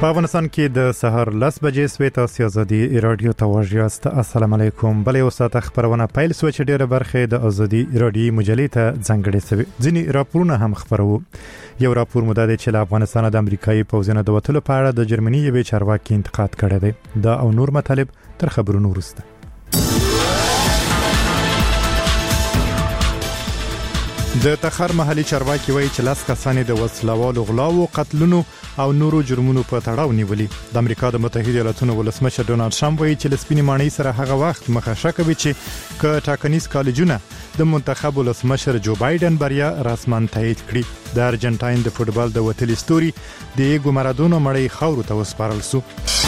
په افغانستان کې د سحر 10 بجې سوي تاسو ازادي رادیو توجه است. السلام علیکم. بلې وساته خبرونه پیل سو چې ډیره برخه د ازادي رادیو مجلې ته ځانګړې سوي. ځینی راپورونه هم خبرو. یو راپور مدد چې له افغانستان د امریکایي پوځونو د وټلو په اړه د جرمني یوې چارواکي انتقاد کړی دی. دا او نور مطالب تر خبرونو وروسته. د تخار محلي چارواکي وایي چې لاس کسانې د وسلوالو غلاو قتلونو او نورو جرمونو په تړاو نیولي. د امریکا د متحده ایالاتونو ولسمشر ډونالد ټرمپ وایي چې لسپینې ماڼۍ سره هغه وخت مخه کوي چې ک ټاکنیز کالجونه د منتخب ولسمشر جو بایدن بریا رسماً تایید کړي. د ارجنټاین د فوتبال د وتلي ستوري د ایګو مارادونا مړی خاورو ته وسپارل شو.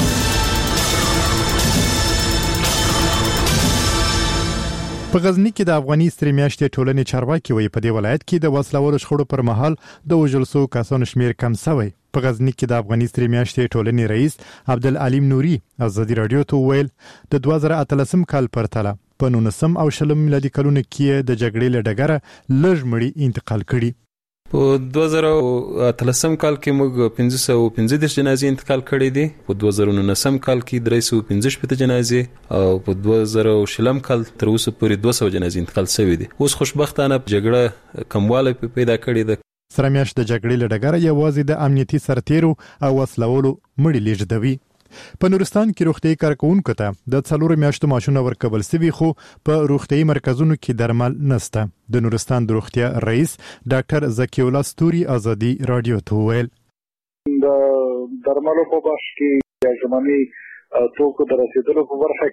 په غزنی کې د افغاني سترې میاشتې ټولنې چارواکي وایي په دې ولایت کې د وسلوالو شخړو پر مهال د وژل شوو کسانو شمیر کم شوی. په غزنی کې د افغاني سترې میاشتې ټولنې رئیس عبدالعلیم نوري ازادي رادیو ته ویل د 2013 کال پرتله په 19 او 20 میلادي کلونو کې د جګړې له ډګره لږ مړي انتقال کړي. په 2013 کال کې موږ 515 جنازې انتقال کړې دي. په 2019 کال کې 315 جنازې او په 2020 کال تر اوسه پورې 200 جنازې انتقال شوې دي. اوس خوشبختانه جګړه کموالی پیدا کړې ده. سره میاشت د جګړې له ډګره یوازې د امنیتي سرتیرو او وسلوالو مړي لیږدوي. په نورستان کې روغتي کارکونکو ته د 4 میاشتو معاشونه ورکول سوي خو په روغتي مرکزونو کې درمل نشته. د نورستان د روغتیا رئیس ډاکټر زکی الله ستوري ازادي رادیو ته ویل د درملو په بخش کې د ژمنی توکو د رسیدلو په برخه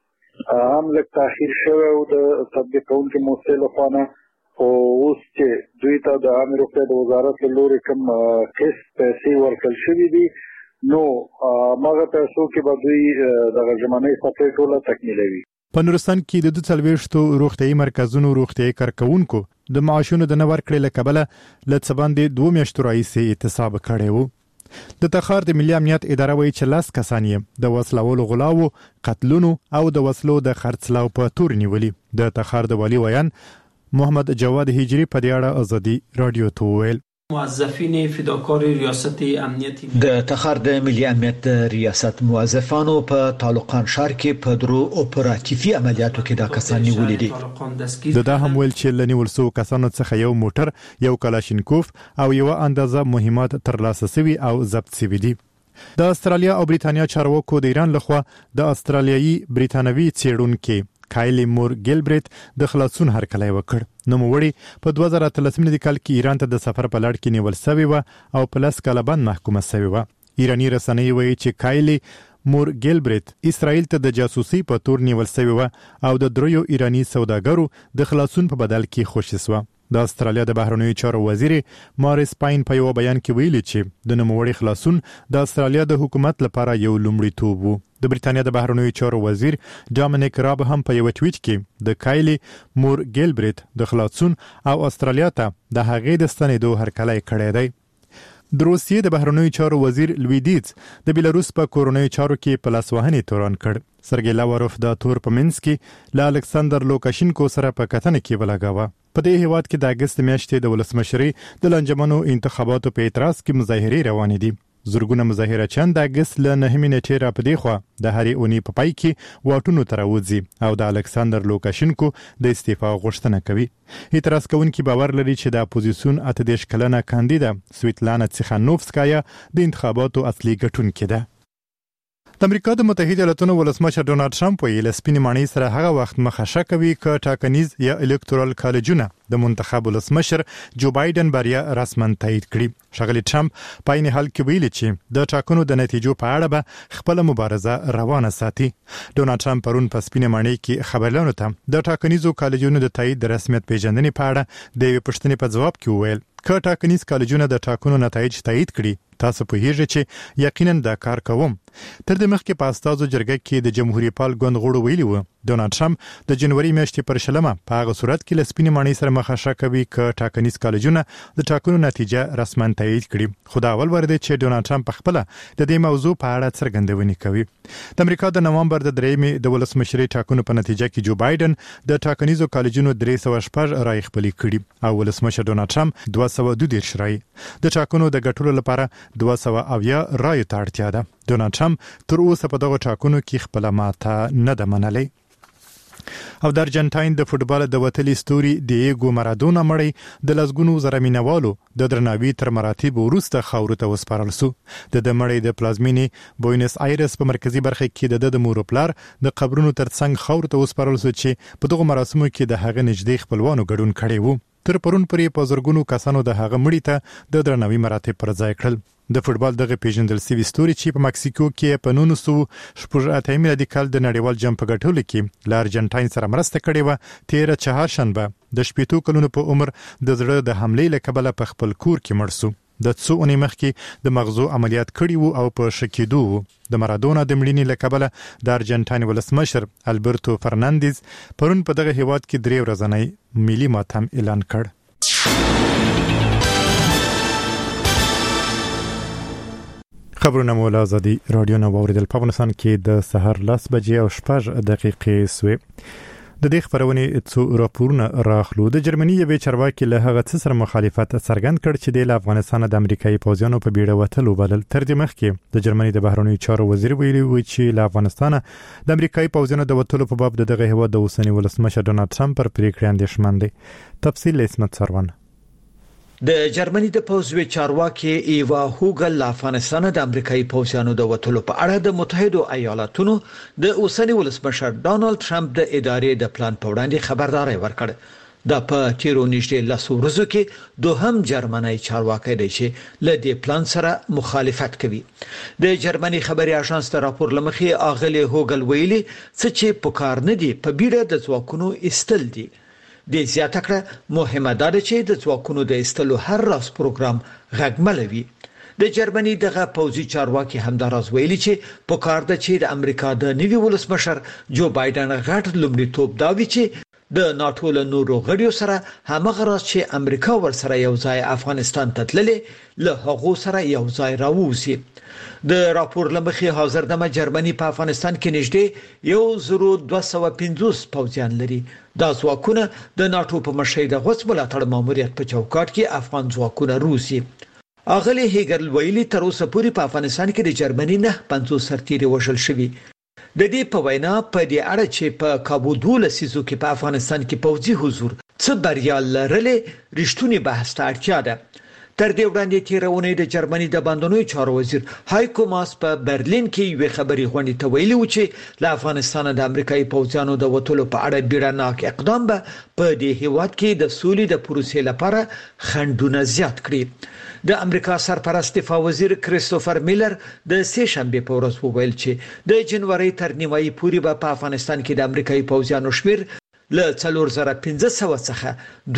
کې هم لږ تاخير شوی او د تطبیق کوونکو موسسې لخوا او اوس چې دوی ته د عامه روغتیا د وزارت له لوري کوم قسط پیسې ورکړل شوې دي نو ماغه پیسو کې به دوی د ژمنۍ خطې ټوله تکمیلوي. په نورستان کې د 22 روغتيایي مرکزونو روغتيایي کارکونکو د معاشونو د نور کړې له کبله لڅ باندې 2 میاشتو راځي احتساب کړي وو. د تخار د ملي امنیت اداره وایي چې لاس کسان یې د وسلوالو غلاو قتلونو او د وسلو د خرڅلاو په تور نیولي. د تخار د والی ویان محمد جواد هجری په دې اړه ازادي رادیو ته ویل موظفین فداکار ریاست امنیتی د تخار د ملي امنیت ریاست موظفانو په طالقان ښار کې په درو اپراتیفي عملیاتو کې دا کسان نیولي دي. دا هم ویل چې لنیول سو کسانو څخه یو موټر یو کلاشینکوف او یو اندازه مهمات ترلاسه شوي او ضبط شوي دي. د استرالیا او بریتانیا چارواکو د ایران لخوا د استرالیایي بریتانوي څېړونکو کایلی مور ګیلبریت د خلاصون هرکلی وکړ. نو موړي په 2013 کال کې ایران ته د سفر په لړ کې نیول شوی و او په لاس کالبان محکومه شوی و. ایرانی رسنۍ وایي چې کایلی مور ګیلبریت اسرائیل ته د جاسوسي په تور نیول شوی و او د دریو ایرانی سوداګرو د خلاصون په بدل کې خوشی شو. د استرالیا د بهرنیو چارو وزیر مارس پاین په یو بیان کې ویلي چې د نوموړي خلاصون د استرالیا د حکومت لپاره یو لومړیتوب وو. د بریتانیا د بهرنیو چارو وزیر ډامینیک راب هم په یو ټویټ کې د کایلی مور ګیلبریت د خلاصون او استرالیا ته د هغې د ستنېدو هرکلی کړی دی. د روسیې د بهرنیو چارو وزیر لویدیز د بیلاروس په کورونیو چارو کې په لاسوهنې تورن کړ. سرګی لاوروف د تور په منځ کې له الکساندر لوکاشینکو سره په کتنه کې ولګاوه. په دې هیواد کې د اگست میاشتې د ولسمشرۍ د لنجمنو انتخاباتو په اعتراض کې مظاهرې روانې دي. زرګونه مظاهره چند د اگست له 9 نیټې را پدې خو د هرې اونۍ په پای کې واټونو تر وځي او د الکساندر لوکاشینکو د استعفا غوښتنه کوي. اعتراض کوونکي باور لري چې د اپوزیسیون 18 کلنه کاندیدا سویتلانا تسخانوفسکایا د انتخاباتو اصلي ګټونکې ده. د امریکا د متحده ایالاتونو ولسمشر ډونالد ټرمپ ویل سپینې ماڼۍ سره هغه وخت مخه کوي ک ټاکنیز یا الکتورال کالجونه د منتخب ولسمشر جو بایدن بریا رسماً تایید کړي. ښاغلي ټرمپ په عین حال کې ویلي چې د ټاکنو د نتیجو په اړه به خپل مبارزه روانه ساتي. ډونالد ټرمپ پرون په سپینې ماڼۍ کې خبرلانو ته د ټاکنیزو کالجونو د تایید د رسمیت پیژندنې په اړه د یوې پوښتنې په جواب کې ویل ک ټاکنیز کالجونه د ټاکنو نتایج تایید کړي تاسو په هیڅ چې یقینا دا کار کوم. تر دې مخکې په استازو جرګه کې د جمهوریت پال ګوند غړو ویلي و ډونالد ټرمپ د جنوري میاشتې پر 20 په هغه صورت کې لسپینې ماڼۍ سره مخه کوي ک ټاکنیز کالجونه د ټاکنو نتیجه رسماً تایید کړي. خو دا اول ور دی چې ډونالد ټرمپ خپل د دې موضوع په اړه څرګندونې کوي. د امریکا د نومبر د 3 د ولسمشرۍ ټاکنو په نتیجه کې جو بایدن د ټاکنیزو کالجونو 314 رای خپل کړي او ولسمشر ډونالد ټرمپ 222 رای. د ټاکنو د ګټلو لپاره 270 رایو ته اړتیا ده. ډونالډ ټرمپ تر اوسه په دغه ټاکنو کې خپل ماته نه ده منلې. او د ارجنټاین د فوتبال د وتلي ستوري دیګو مارادونا مړی د لسګونو زره مینوالو د درناوي تر مراتب وروسته خاورو ته وسپارل شو. د مړی د پلازمینې بوینس آیرس په مرکزی برخه کې د مور پلار د قبرونو ترڅنګ خاورو ته وسپارل شو چې په دغه مراسمو کې د هغه نږدې خپلوانو ګډون کړي وو. تر پرون پورې په زرګونو کسانو د هغه مړی ته د درناوي مراتب پر ځای کړل. د فوتبال دغه پیژندل سوي ستوري چې په مکسیکو کې په 1980 میلادي کال د نړیوال جام په ګټلو کې ل ارجنټاین سره مرسته کړې و. 13 چهارشنبه د 80 کلونو په عمر د زړه د حملې له کبله په خپل کور کې مړ شو. د څو اونۍ مخکې د مغزو عملیات کړی وو او په شکیدو وو. د مارادونا د مړینې له کبله د ارجنټاین ولسمشر البرتو فرنانديز پرون په دغه هیواد کې 3 ورځنی ملي ماتم اعلان کړ. خبرونه مو له ازادي رادیو نه واوریدل. په افغانستان کې د سحر 10 بجې او 6 دقیقې سوې. د دې خبرونې څو راپورونه راخلو. د جرمني یوې چارواکي له هغه څه سره مخالفت څرګند کړ چې د افغانستان د امریکایي پوځیانو په بیړه وتلو بدل. تر دې مخکې د جرمني د بهرنیو چارو وزیر ویلي و چې له افغانستان د امریکایي پوځیانو د وتلو په باب دغه هیواد د اوسنی ولسمشر ډونالډ ټرمپ پر پریکړه اندېښمن دی. تفصیل اسمت سروان. د جرمني د پوځوي چارواکي ایوا هوګل له افغانستان د امریکایي پوځیانو د وټلو په اړه د متحده ایالاتونو د اوسنی ولسمشر ډونالډ ټرمپ د ادارې د پلان په وړاندې خبرداري ورکړه. د په تیرو نږدې 10 ورځو کې دوهم جرمني چارواکي دی چې له دې پلان سره مخالفت کوي. د جرمني خبري اژانس د راپور لمخې اغلی هوګل ویلي چې په کار نه دی په بیړه د ځواکونو استل دي. د زیاته کړه مهمه ده چې د ځواکونو د استلو هر راس پروګرام غږملوي. د جرمني دغه پوځي چارواکي همداراز ویلي چې په کار ده چې د امریکا د نوي ولسمشر جو بایدن غټ لومړیتوب دا وي چې د ناتو له نورو غړیو سره همغه راز چې امریکا ورسره یو ځای افغانستان ته تللې له هغه سره یو ځای راووزي. د راپور لمخې حاضر دمه جرمني په افغانستان کې نږدې 1250 پوځیان لري. دا ځواکونه د ناتو په مشرۍ د غوڅ ملاتړ ماموریت په چوکاټ کې افغان ځواکونه روسي. اغلی هیګل ویلي تر اوسه پورې په افغانستان کې د جرمني نه 50 سرتیري وژل شوي. د دې په وینا په دې اړه چې په کابو 12 لسیزو کې په افغانستان کې پوځي حضور څه بریا لرلې رښتونی بحث ته اړتیا ده. تر دې وړاندې تیرونه د جرمني د باندنوي چارو وزیر هایکو ماس په برلین کې یو خبري غونډه ته ویلي و چې له افغانستان د امریکایي پوځیانو د وټولو په اړه بیړناک اقدام به په دې هیواد کې د سولې د پروسې لپاره خنډونه زیات کړي. د امریکا سرپرست دفاع وزیر کریستوفر میلر د سه شنبه په ورځ وویل چې د جنوري تر نیمایي پورې به په افغانستان کې د امریکایي پوځیانو شمیر له 4500 څخه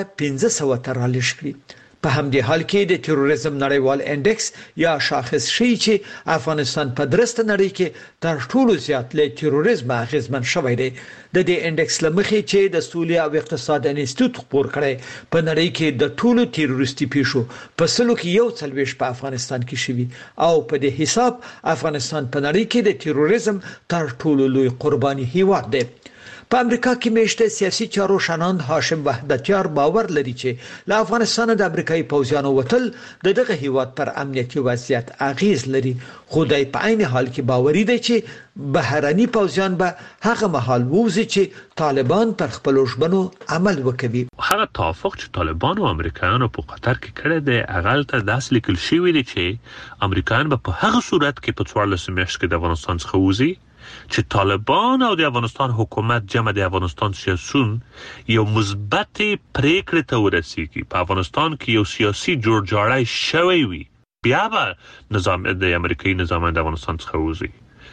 2500 ته رالېږ کړي. په همدې حال کې د تروریزم نړیوال انډکس یا شاخص شي چې افغانستان په درسته نړۍ کې تر ټولو زیات له تروریزم اغیزمن شوی دی. د دې انډکس لمخې چې د سولې او اقتصاد انسټیټیوټ خبر کړي په نړۍ کې د ټولو تروریستي پیښو په سلو کې 41 په افغانستان کې شوی او په دې حساب افغانستان په نړۍ کې د تروریزم تر ټولو لوی قرباني هیواد دی. په امریکا کې میشته سیاسي چارو شناند هاشم وحدتیار باور لري چې له افغانستان د امریکایي پوځیانو وټل دغه هیواد پر امنیتي وضعیت اغیز لري. خدای په عین حال کې باوري دی چې بهراني پوځیان به هغه مهال ووزي چې طالبان پر خپل ژبنو عمل وکوي. هغه توافق چې طالبان او امریکایانو په قطر کې کړی دی اغل ته داس لیکل شوی دی چې امریکایان به په هغه صورت کې په 14 میاشت کې د افغانستان څخه ووزي چې طالبان او د افغانستان حکومت جمع د افغانستان سیاسون یو مثبت پریکړه ته ورسیږي. په افغانستان کې یو سیاسي جوړجاړی شوی وي بیا به نظام د امریکایي نظام د افغانستان څخه ووزي.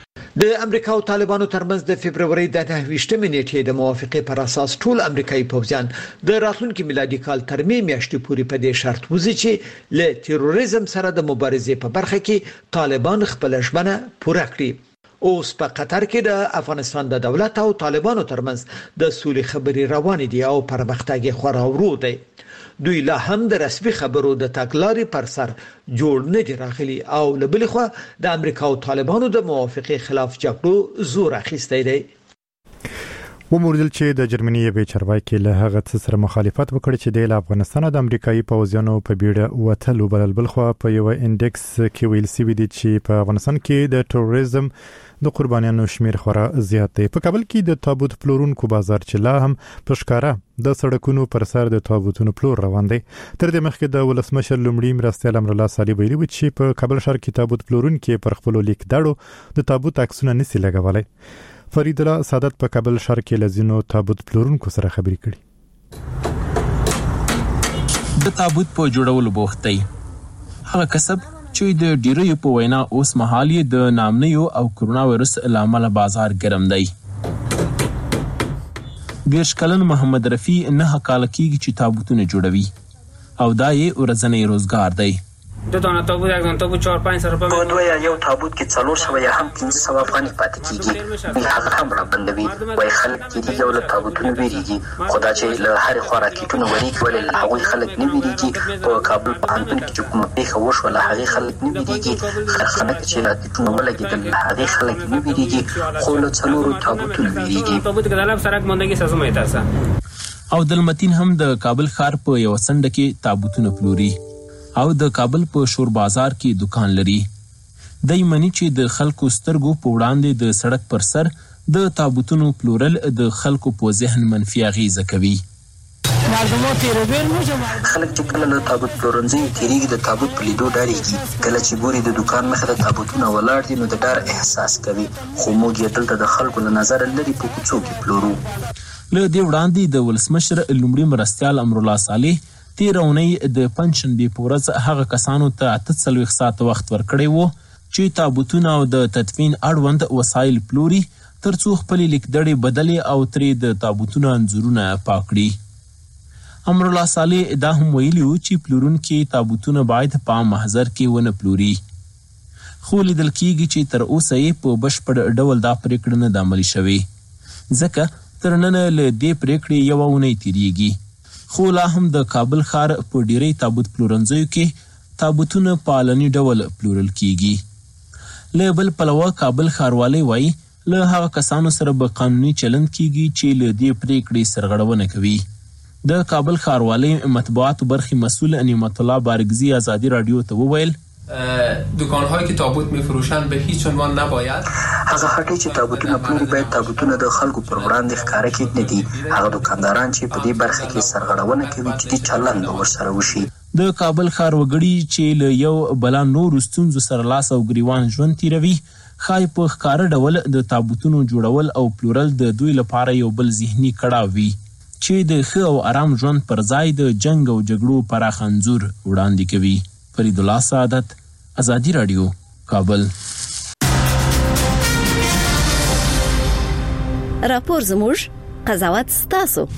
د امریکا او طالبانو ترمنځ د فبرवरी د 28 نیټې د موافقې پر اساس ټول امریکایي پوځیان د راتلونکي میلادي کال تر میاشتې پورې په دې شرط وزي چې له تروریزم سره د مبارزې په برخه کې طالبان خپل ژمنه پوره کړي. اوس په قطر کې د افغانستان د دولت او طالبانو ترمنځ د سولې خبري روانې دي او پرمختګ خورا ورو دی. دوی لا هم د رسمي خبرو د تګلارې پر سر جوړ نه دي راغلي او لبل خو د امریکا او طالبانو د موافقې خلاف جګړو زور اخیستی دی. وموردل چې د جرمني یوې چارواکي له هغه څه سره مخالفت وکړ چې د افغانستان د امریکایي پوځیانو په بیړه وتلو بلل بلخوا په یو انډکس کې ویل سوي دي چې په افغانستان کې د تروریزم د قربانیانو شمیر خورا زیات دی. په کابل کې د تابوت پلورونکو بازار چې لا هم په ښکارا د سړکونو پر سر د تابوتونو پلور روان دی. تر دې مخکې د ولسمشر لومړي مرستیال امرالله صالح ویلي و چې په کابل ښار کې تابوت پلورونکو پر خپل لیک داړو د تابوت عکسونه نسی لګولای. فرید الله سعادت په کابل ښار کې لزینو تابوت پلورونکو سره خبرې کړي. د تابوت په جوړولو بوخت دی. هغه کسب چې د ډیریو په وینا اوس مهال د نامنیو او کرونا وایرس لامل بازار ګرم دی. 20 کلن محمد رفیع 9 کال کېږي چې تابوتونه جوړوي او دا یې ورځنی روزګار دی. دو دانه تابوت یک دانه تابوت 4-5 روپے په دوه یا یو تابوت کې 400 یا هم 500 افغاني پاتې کیږي. هغه هم را بندوي وای خلک چې یو له تابوتونو ویریږي خدا چې له هر خورا کیټونه وریږي ولې هغه خلک نه ویریږي. په کابل په انتن کې کومه پیښه وشو له هغه خلک نه ویریږي. خلک چې لا کیټونه ولګیدل هغه خلک نه ویریږي خو له څلورو تابوتونو ویریږي. تابوت کې د لاب سرک مونږه سازمه ایتاسه او دلمتین هم د کابل ښار په یو سند کې تابوتونه پلوري او د کابل په شور بازار کې دکان لري. دای منی چې د خلکو سترګو په وړاندې د سړک پر سر د تابوتونو پلورل د خلکو په ذهن منفي اغیزه کوي. خلک چې کله له تابوت پلورنځي تیریږي د تابوت په لیدو ډارېږي. کله چې ګوري د دکان مخه د تابوتونه ولاړ دي نو د ډار احساس کوي. خو موږ یې دلته د خلکو له نظر لري په کوڅو کې پلورو. له دې وړاندې د ولسمشر لومړي مرستیال امرالله صالح تیر اونۍ د پنځشنبې په ورځ هغه کسانو ته 48 ساعته وخت ورکړی و چې تابوتونه او د تدفین اړوند وسایل پلوري ترڅو خپل لیکدړې بدلې او ترې د تابوتونو انځورونه پاک کړي. امرالله صالح دا هم ویلي و چې پلورونکي تابوتونه باید په عام محضر کې ونه پلوري. خو لیدل کېږي چې تر اوسه یې په بشپړ ډول دا پرېکړه نه ده عملي شوې ځکه تر ننه له دې پرېکړې یوه اونۍ تېرېږي. خو لا هم د کابل ښار په ډیری تابوت پلورنځیو کې تابوتونه په علني ډول پلورل کیږي. له بل پلوه کابل ښاروالۍ وایي له هغه کسانو سره به قانوني چلند کیږي چې له دې پرېکړې سرغړونه کوي. د کابل ښاروالۍ مطبوعاتو برخې مسئول نعمت الله بارګزي ازادي رادیو ته وویل دکان‌هایی که تابوت می‌فروشند به هیچ عنوان نباید هغه هټۍ چې تابوتونه پلوري باید تابوتونه د خلکو پر وړاندې ښکاره کړي نه دي. هغه دکانداران چې په دې برخه کې سرغړونه کوي جدي چلند ورسره وشي. د کابل ښار وګړي چې له یو بلا نورو ستونزو سره لاس او ګریوان ژوند تیروي ښایي په ښکاره ډول د تابوتونو جوړول او پلورل د دوی لپاره یو بل ذهني کړاو وي چې د ښه او آرام ژوند پر ځای د جنگ او جګړو پراخ انځور وړاندې کوي. فرید الله سعادت ازادي رادیو کابل. راپور زموږ قضاوت ستاسو.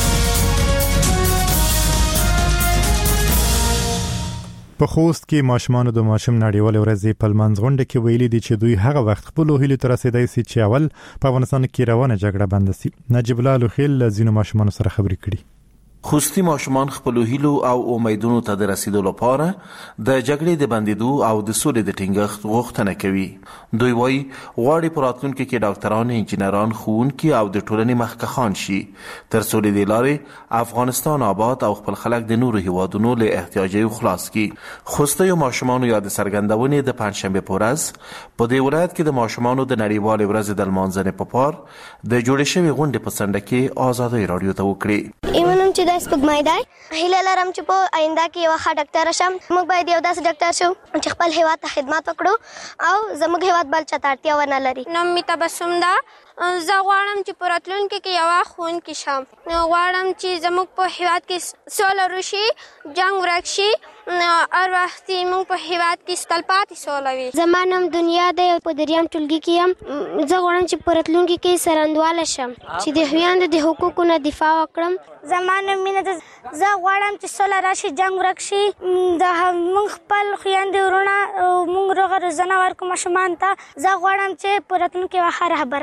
په خوست کې ماشومان د ماشوم نړیوال ورځې په لمانځ غونډه کې ویلي دي چې دوی هغه وخت خپل هیلو ته رسیدای شي چې اول په افغانستان کې روانه جګړه بند شي. نجیب الله لوخیل لزینو ماشومان سره خبرې کړي. خوستی ماشومان خپل هیلو او امیدونو ته د رسیدو لپاره د جګړې د بندیدو او د سولې د ټینګښت غوښتنه کوي. دوی وایي غواړي په راتلونکي کې ډاکټران، انجینران، ښوونکي او د ټولنې مخکښان شي تر څو له دې لارې افغانستان آباد او خپل خلک د نورو هیوادونو له احتیاجیو خلاص کړي. خوستیو ماشومانو یاد څرګندونې د پنځشنبې په ورځ په دې ولایت کې د ماشومانو د نړیوالې ورځې د لمانځنې په پار د جوړې شوې غونډې په څنډه کې ازادۍ رادیو ته وکړي. د سپګمای دی هیله لرم چې په آینده کې یو ښه ډاکټر شم. موږ باید یو داسې ډاکټر شو چې خپل هیواد ته خدمت وکړو او زموږ هیواد بل چاته اړتیا ونه لري. نوم می تبسم ده. زه غواړم چې په راتلونکي کې یوه ښوونکې شم. غواړم چې زموږ په هیواد کې سوله وشي، جنګ ورک شي، هر وخت موږ په هیواد کې تلپاتې سوله وي. زما نوم دنیا دی او په دریم ټولګي کې یم. زه غواړم چې په راتلونکي کې څرنګواله شم چې د هویانو د حقوقو نه دفاع وکړم. زما نوم مینه ده. زه غواړم چې سوله راشي، جنګ ورک شي، موږ خپل خویندې ورونه موږ روغه روزنه ورکړو ماشومانو ته. زه غواړم چې په راتلونکي کې یوه ښه رهبره شم.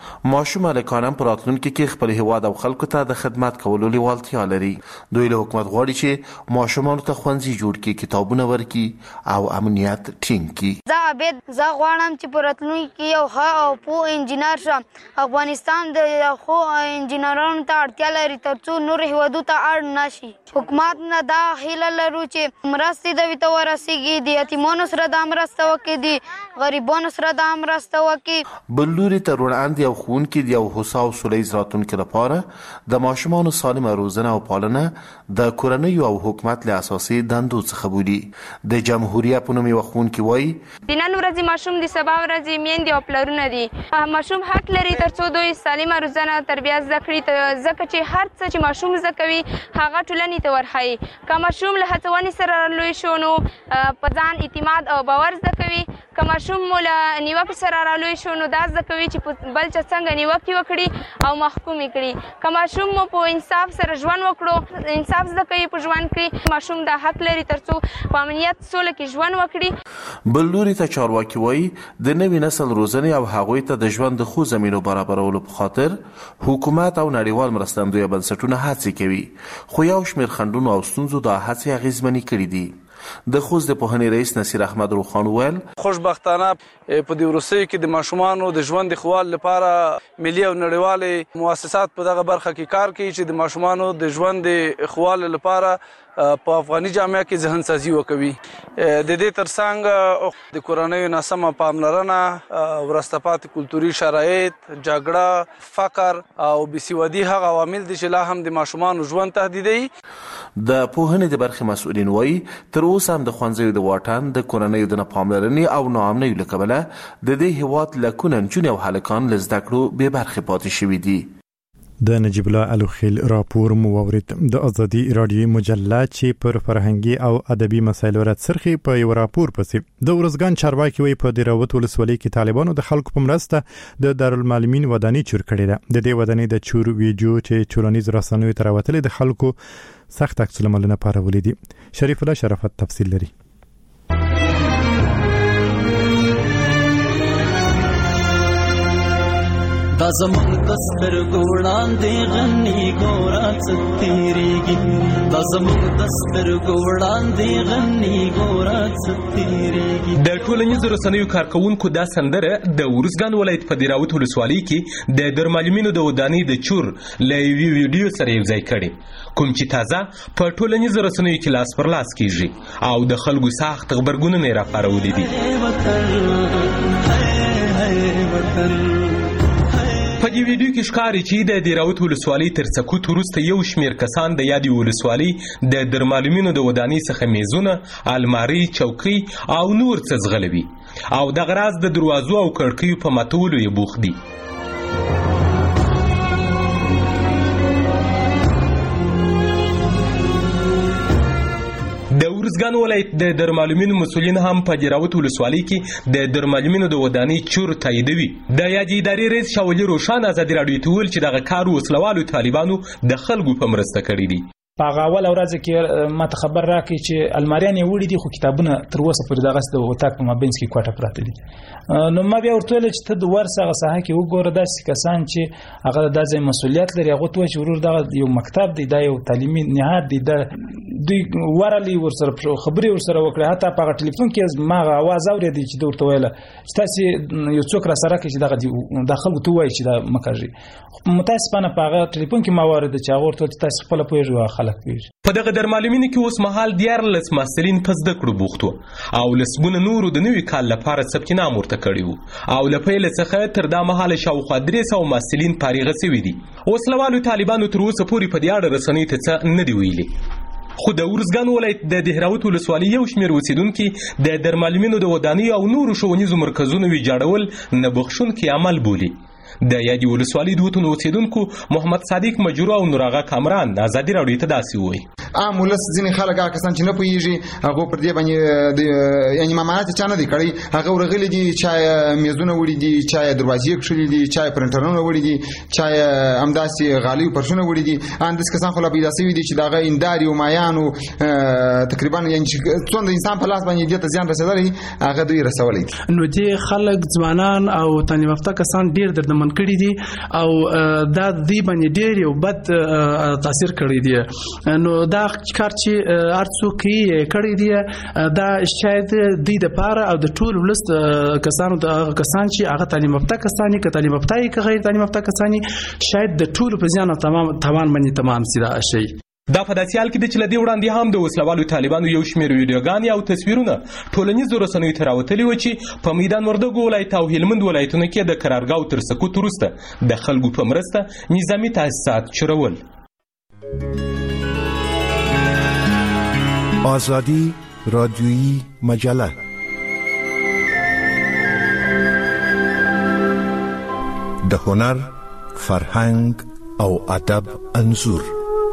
ماشوم هلکان هم په راتلونکي کې خپل هیواد او خلکو ته د خدمت کولو لیوالتیا لري. دوی له حکومت غواړي چې ماشومانو ته ښوونځي جوړ کړي، کتابونه ورکړي او امنیت ټینګ کړي. زه غواړم چې په راتلونکي کې یو ښه او پوه انجینر شم. افغانستان د ښو انجینرانو ته اړتیا لري ترڅو نور هیوادو ته اړ نشي. حکومت نه دا هیله لرو چې مرستې دوی ته ورسیږي، د یتیمانو سره دا مرسته وکړي، د غریبانو سره دا مرسته وکړي. بل لوري ته وړاندې یو ښوونکي د یو هوسا او سولیز راتلونکي لپاره د ماشومانو سالمه روزنه او پالنه د کورنیو او حکومت له اساسي دندو څخه بولي. د جمهوریت په نوم یو ښوونکي وایي د نن ورځې ماشوم د سبا ورځې میندې او پلرونه دي. ماشوم حق لري ترڅو دوی سالمه روزنه تربیه زده کړي، ځکه چې هر څه چې ماشوم زده کوي هغه ټولنې ته ورښيي. که ماشوم له هڅونې سره لوی شو نو په ځان اعتماد او باور زده کوي. که ماشوم مو له نیوکې سره رالوی شو نو دا زده کوي چې بل چا څنګه نیوکې وکړي او محکوم کړي. که ماشوم مو په انصاف سره ژوند وکړو، انصاف زده کوي په ژوند کې. ماشوم دا حق لري ترڅو په امنیت سوله کې ژوند وکړي. بل لوري ته چارواکي وایي د نوي نسل روزنې او هغوی ته د ژوند د ښو زمینو برابرولو په خاطر حکومت او نړیوال مرستندویه بنسټونه هڅې کوي، خو یو شمېر خنډونو او ستونزو دا هڅې اغېزمنې کړي دي. د خوست د پوهنې رئیس نصیر احمد روخان ویل خوشبختانه په دې وروستیو کې د ماشومانو د ژوند د ښه والي لپاره ملي او نړیوالې مؤسسات په دغه برخه کې کار کوي چې د ماشومانو د ژوند د ښه والي لپاره په افغاني جامعه کې ذهن سازي وکوي. د دې ترڅنګ د کورنیو ناسمه پاملرنه، وروسته پاتې کلتوري شرایط، جګړه، فقر او بېسوادي هغه عوامل دي چې لا هم د ماشومانو ژوند تهدیدوي. د پوهنې د برخې مسؤلین وایي تر اوسه هم د ښوونځیو د واټن، د کورنیو د نه پاملرنې او ناامنیو له کبله د دې هېواد لکونه نجونې او هلکان له زده کړو بې برخې پاتې شوي دي. د نجیب الله الوخیل راپور مو واورید. د ازادي رادیوي مجله چې پر فرهنګي او ادبي مسایلو راڅرخي په یو راپور پسې د ورزګان چارواکي وایي په دیراوت ولسوالۍ کې طالبانو د خلکو په مرسته د دارالمعلمین ودانۍ چور کړې ده. د دې ودانۍ د چور ویډیو چې ټولنیز رسنیو ته راوتلې د خلکو سخت عکس العملونه پارولې دي. شریف الله شرافت تفصیل لري. دا زمون دستر ګوړان دی غنی ګورا ستیریږي، دا زمون دستر ګوړان دی غنی ګورا ستیریږي. د ټولنیزو رسنیو کارکونکو دا سندره د ورزګان ولایت په دیراوت ولسوالۍ کې د درمعلمینو د ودانۍ د چور لایوي ویډیو سره یو ځای کړي، کوم چې تازه په ټولنیزو رسنیو کې لاس پر لاس کیږي او د خلکو سخت خبرګونونه راپارولې دي. په دې ویډیو کې ښکاري چې د دیراوت ولسوالۍ تر سکوت وروسته یو شمېر کسان د یادې ولسوالۍ د درمعلمینو د ودانۍ څخه میزونه، المارۍ، چوکۍ او نور څه ځغلوي او دغه راز د دروازو او کړکیو په ماتولو یې بوخت دي. د ورزګان ولایت د درمعلمینو مسؤلین هم په دیراوت ولسوالۍ کې د درمعلمینو د ودانۍ چور تاییدوي. د یادې ادارې رئیس شاه ولي روښان ازادي راډیو ته ویل چې دغه کار وسلوالو طالبانو د خلکو په مرسته کړی دی. په هغه اول ورځ کې ماته خبر راکړي چې الماریان یې وړي دي خو کتابونه تر اوسه پورې دغه د وتاک په مابینځ کې کوټه پراته دي. نو ما بیا ورته ویل چې ته د ورسغه ساحه کې وګوره داسې کسان چې هغه د ځای مسؤلیت لري، هغه ته چې ورور دغه یو مکتب دی، دا یو تعلیمي نهاد دی، دا دوی ورالي ورسره خبرې ورسره وکړي. حتی په ټلیفون کې ما आवाज اورېدی چې ورته ویل چې تاسو یو څوک را سره کې چې دغه د خلکو ته وایي چې دا مکاږي. متاسفانه په هغه ټلیفون کې ما اورېد چې هغه ورته تاسو خپل پوهیږئ خلک پیژ. په دغه درمعلمینو کې اوس مهال 14 محصلین په زده کړو بوخت وو او لسګونه نورو د نوي کال لپاره ثبت نام ورته کړی وو او له پیل څخه تر دا مهاله شاوخوا 300 محصلین فارغ شوي دي. وسلوالو طالبانو تر اوسه پورې په دې اړه رسنیو ته څه نه دي ویلي. خو د ورزګان ولایت د دیراوت ولسوالۍ یو شمېر اوسیدونکي د درمعلمینو د ودانۍ او نورو ښوونیزو مرکزونو ویجاړول نه بخښونکی عمل بولي. د یادې ولسوالۍ د وتونو اوسیدونکو محمد صادق مجرو او نوراغه کامران ازادي راډیو ته داسې وایي عام ولس ځینې خلک هغه کسان چې نه پوهیږي هغه پر دې باندې یعنی مامانات چا نه دي کړی هغه ورغلي دي چا میزونه وړي دي چا دروازې کښلي دي چا پرنټرونه وړي دي چا همداسې غالي پرشونه وړي دي انداس کسان خو لا پیدا شوي دي چې دغه انداري او مایانو تقریبا یعنی څومره د انسان په لاس باندې دې ته زیان رسېدلی هغه دوی رسولی دي. نو دې خلک ځوانان او تعلیم یافته کسان ډېر دردمن کړي دي او دا دوی باندې ډېر یو بد تاثیر کړی دی. نو دا کار چې هر څوک یې کړی دی دا شاید دوی دپاره او د ټول ولس کسانو کسان چې هغه تعلیم یافته کسان که تعلیم یافته که غیر تعلیم یافته کسان شاید د ټولو په زیان او تاوان باندې تمام سي دا شی. دا په داسې حال کې د چې له دې وړاندې هم د وسلوالو طالبانو یو شمېر ویډیوګانې او تصویرونه ټولنیزو رسنیو ته راوتلي وو چې په میدان وردګو ولایت او هلمند ولایتونو کې د قرارګاو تر سقوط وروسته د خلکو په مرسته نظامي تاسیسات چورول. آزادی رادیویی مجله د هنر، فرهنګ او ادب انځور.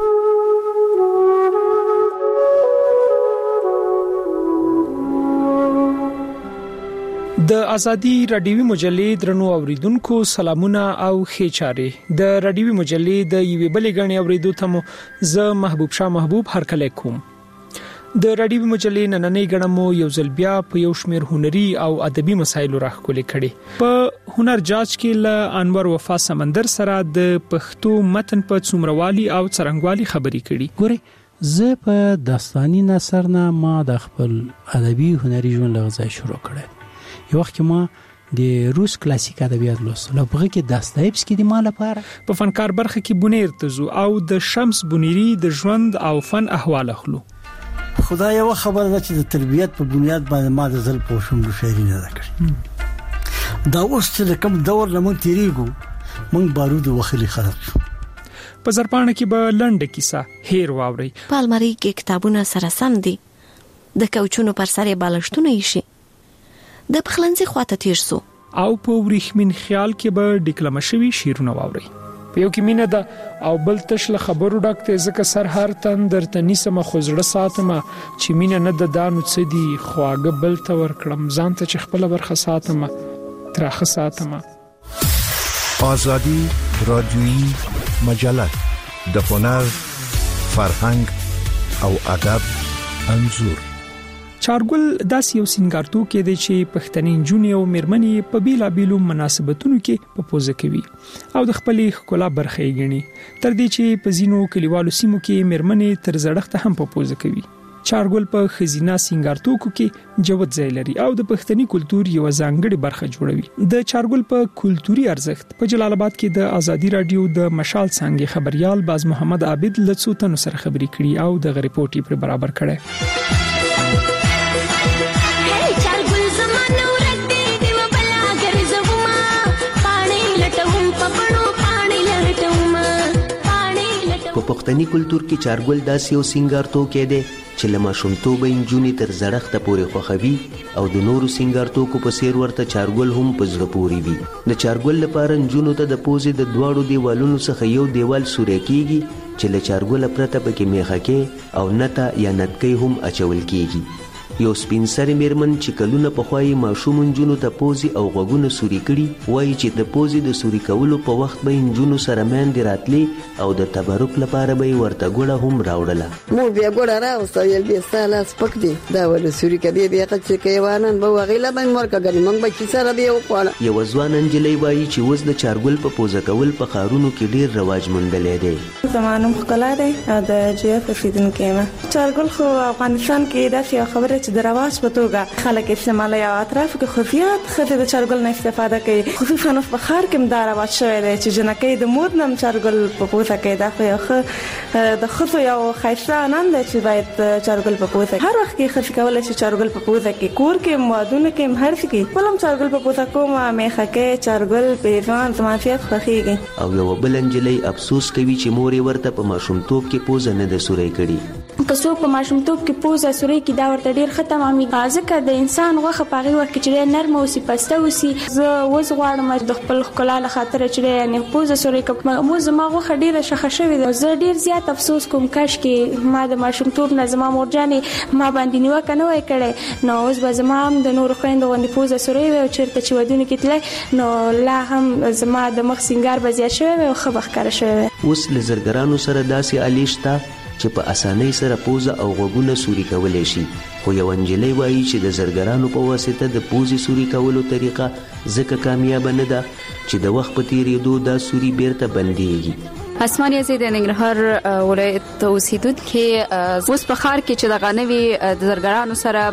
د ازادي رادیوي مجلې درنو اوریدونکو سلامونه او ښه چارې. د رادیوي مجلې د یوې بلې غړنې اوریدو ته مو زه محبوب شاه محبوب هرکلی کوم. د رادیوي مجلې نننۍ غړنه مو یو ځل بیا په یو شمېر هنري او ادبي مسایلو راښکلې کړي. په هنر جاج کې له انور وفا سمندر سره د پښتو متن په څومروالي او څرنګوالي خبرې کړي. ګوري زه په داستاني نثر نه ما د خپل ادبي هنري ژوند لغځای شروع کړم. یو وخت ما د روس کلاسیک ادبیات لوستل او په کې داستایفسکی د مال لپاره په فنکار برخه کې بونیر تزو او د شمس بونیری د ژوند او فن احوال اخلو. خدای یو خبر ده چې د تربیت په بنیاد باندې ما د زل پوښوم د شعر نه راکړي. دا اوس چې کوم دور لمون تیریږو مونږ بارود وخلی خراب شو. په زرپانه کې به لنډه کیسه هیر واوري. په الماری کې کتابونه سره سم دي د کوچونو پر سر بالښتونه یې شي د پخلنځي خواته تیر سو او په وریښمین خیال کې به ډیکلمه شوي شیرونه واوري. په یو کې مینه ده او بل تش له خبرو ډک ته ځکه سر هر تن درته نیسمه خو زړه ساتمه چې مینه نه د دانو څه دي خواږه بل ته ورکړم ځان ته چې خپله برخه ساتمه تراخه ساتمه. آزادی رادیویی مجله د هنر، فرهنګ او ادب انځور. چارګل داس یو سینګارتو کې دی چې پښتني نجونې او میرمنې په بیلابیلو مناسبتونو کې په پوزه کوي او د خپلې ښکلا برخه یې ګڼي تر دې چې په ځینو کلیوالو سیمو کې میرمنې تر زړښت هم په پوزه کوي. چارګل په خزینه سینګارتوکو کې جوت ځای لري او د پښتني کلتور یو ځانګړي برخه جوړوي. د چارګل په کلتوري ارزښت په جلال آباد کې د ازادي رادیو د مشال څنګه خبريال باز محمد عابد لڅو تنو سره خبري کړي او د غریپورټي پر برابر کړي. په پښتني کلتور کې چارګل داسې یو سینګارتوکی دی چې له ماشومتوبه نجونې تر زړښته پورې خوښوي او د نورو سینګارتوکو په څیر ورته چارګل هم په زړه پورې وي. د چارګل لپاره نجونو ته د پوزې د دواړو دیوالونو څخه یو دیوال سوری کیږي چې له چارګله پرته پکې میخکې او نته یا نتکۍ هم اچول کیږي. یو سپین سرې میرمن چې کلونه پخوای ماشوم نجونو ته پوزي او غوږونه سوري کړي وایي چې د پوزي د سوري کولو په وخت به نجونو سره میندې راتلې او د تبرک لپاره به ورته ګوړه هم راوړله. مو بیا ګوړه راوسته ویل دې ساله سپک دي دا ول سوري کدي بیا چې کیوانن به وغیله به مرکه غري مونږ به چې سره دی وکړه. یو ځوان انجلۍ وایي چې اوس د چارګل په پوزه کول په خارونو کې ډیر رواج موندلی دی. زمانم خلا دی د جیف فیدونکو ما چارګل خو افغانستان کې دا څه خبره د رواج په توګه خلک استعمالوي او اطراف کې خفیات خدای د چارګل نه استفاده کوي. خصوصا په ښار کې دا رواج شوی دی چې جنکې د مود نم چارګل په پوزه کې دا خو د خصو یو خاصه نن دی چې باید چارګل په پوزه هر وخت کې خرڅ کول شي. چارګل په پوزه کې کور کې موادونه کې هر څه کې ولهم چارګل په پوزه کومه میخه کې چارګل په ځان سمافیت خوخیږي. او یو بل انجلۍ افسوس کوي چې مور ورته په ماشومتوب کې پوزه نه ده سوري کړي. که څوک په ماشومتوب کې پوزه سوري کې دا ورته ډیر ختم امي ځکه د انسان غوخه پاغي وخت چې نرم او سی پسته وسی زه وز غواړم د خپل خپل له خاطر چې یعنی پوزه سوري کې مو زما غوخه ډیره شخه شوی ده زه ډیر زیات افسوس کوم کاش کې ما د ماشومتوب نه زما مورجانې ما باندې نیوکه نه وای کړې نو اوس به زما هم د نور خويندو باندې پوزه سوري او چیرته چې ودونه کې تل نو لا هم زما د مخ سنگار به زیات شوی او خبخ کړی شوی اوس لزرګرانو سره داسې الیشتا چې په اسانۍ سره پوزه او غوږونه سوري کولی شي خو یو انجلۍ وایي چې د زرګرانو په واسطه د پوزې سوري کولو طریقه ځکه کامیابه نه ده چې د وخت په تیریدو دا سوري بیرته بندېږي اسمانیه زه د ننګرهار ولایت اوسیدونکې اوس په ښار کې چې دغه نوي د زرګرانو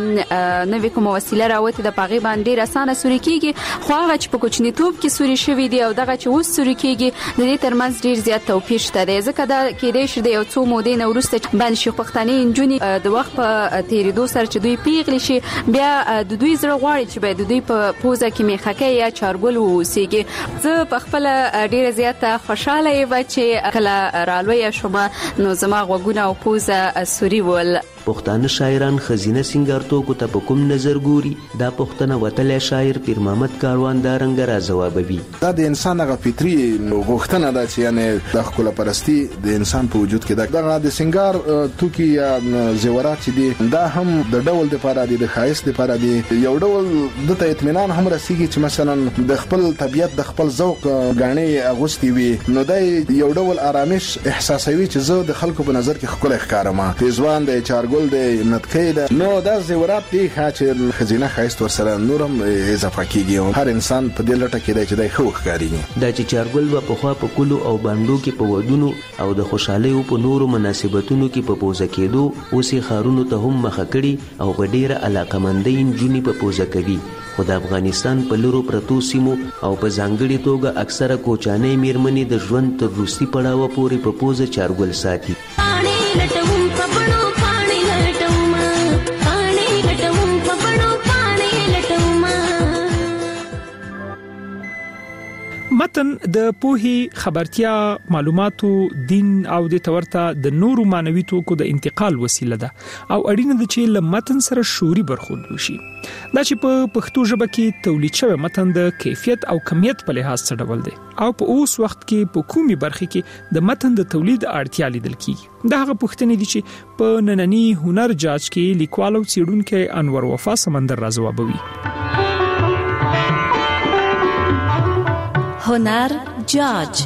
سره نوي کومه وسیله راوتې د پاغې باندې اسانه سوري کېږي خو هغه چې په کوچنیتوب کې سوري شوي دي او دغه چې اوس سوري کېږي د دې ترمنځ ډېر زیات توپیر شته دی ځکه دا کېدای شي د یو څو مودې نه وروسته باندې شي پښتنې نجونې د وخت په تیریدو سره چې دوی پیغلې شي بیا د دوی زړه غواړي چې باید د دوی په پوزه کې میخکۍ یا چارګل واوسېږي زه په خپله ډېره زیاته خوشحاله یم چې کله رالوی شوم نو زما غوږونه او پوزه سوري ول پښتانه شاعران خزینه سنگارتوکو ته په کوم نظر ګوري دا پښتنه وتلی شاعر پیر محمد کاروان دا رنګ را ځوابوي دا د انسان هغه فطري غوښتنه ده چې یعنی د ښکلا پرستی د انسان په وجود کې دا د سنگار توکي یا زیورات دي دا هم د ډول لپاره دي د خایست لپاره دي یو ډول د اطمینان هم رسیږي چې مثلا د خپل طبيعت د خپل ذوق غاڼې اغوستي وي نو دا یو ډول آرامش احساسوي چې زه د خلکو په نظر کې ښکلا ښکارم تیزوان د چارګل د نتکې ده نو دا زیورات دي چې خزینه خایست ورسره نورم اضافه کیږي هر انسان په دې لټه کې دی چې دای خو ښکاري دا چې چارګل په خوا په کلو او باندو کې په ودونو او د خوشحالۍ په نورو مناسبتونو کې په پوزه کېدو اوسې خارونو ته هم مخه کړي او په ډیره علاقمندۍ نجونې په پوزه کوي خو د افغانستان په لورو پرتو سیمو او په ځانګړي توګه اکثره کوچانۍ میرمنې د ژوند تر وروستي پړاوه پورې په پوزه چارګل ساتي متن د پوهي خبرتیا معلوماتو دین او د تورته د نورو مانوي توکو د انتقال وسیله ده او اړینه ده چې ل متن سره شعوري برخورد وشي دا چې په پښتو ژبه کې تولید شوی متن د کیفیت او کمیت په لحاظ څه ډول دی او په اوس وخت کې په کومي برخه کې د متن د تولید اړتیا لیدل کیږي دا هغه پوښتنې دي چې په نننی هنر جاج کې لیکوال او څېړونکو انور وفا سمندر راځوابوي هنر جاج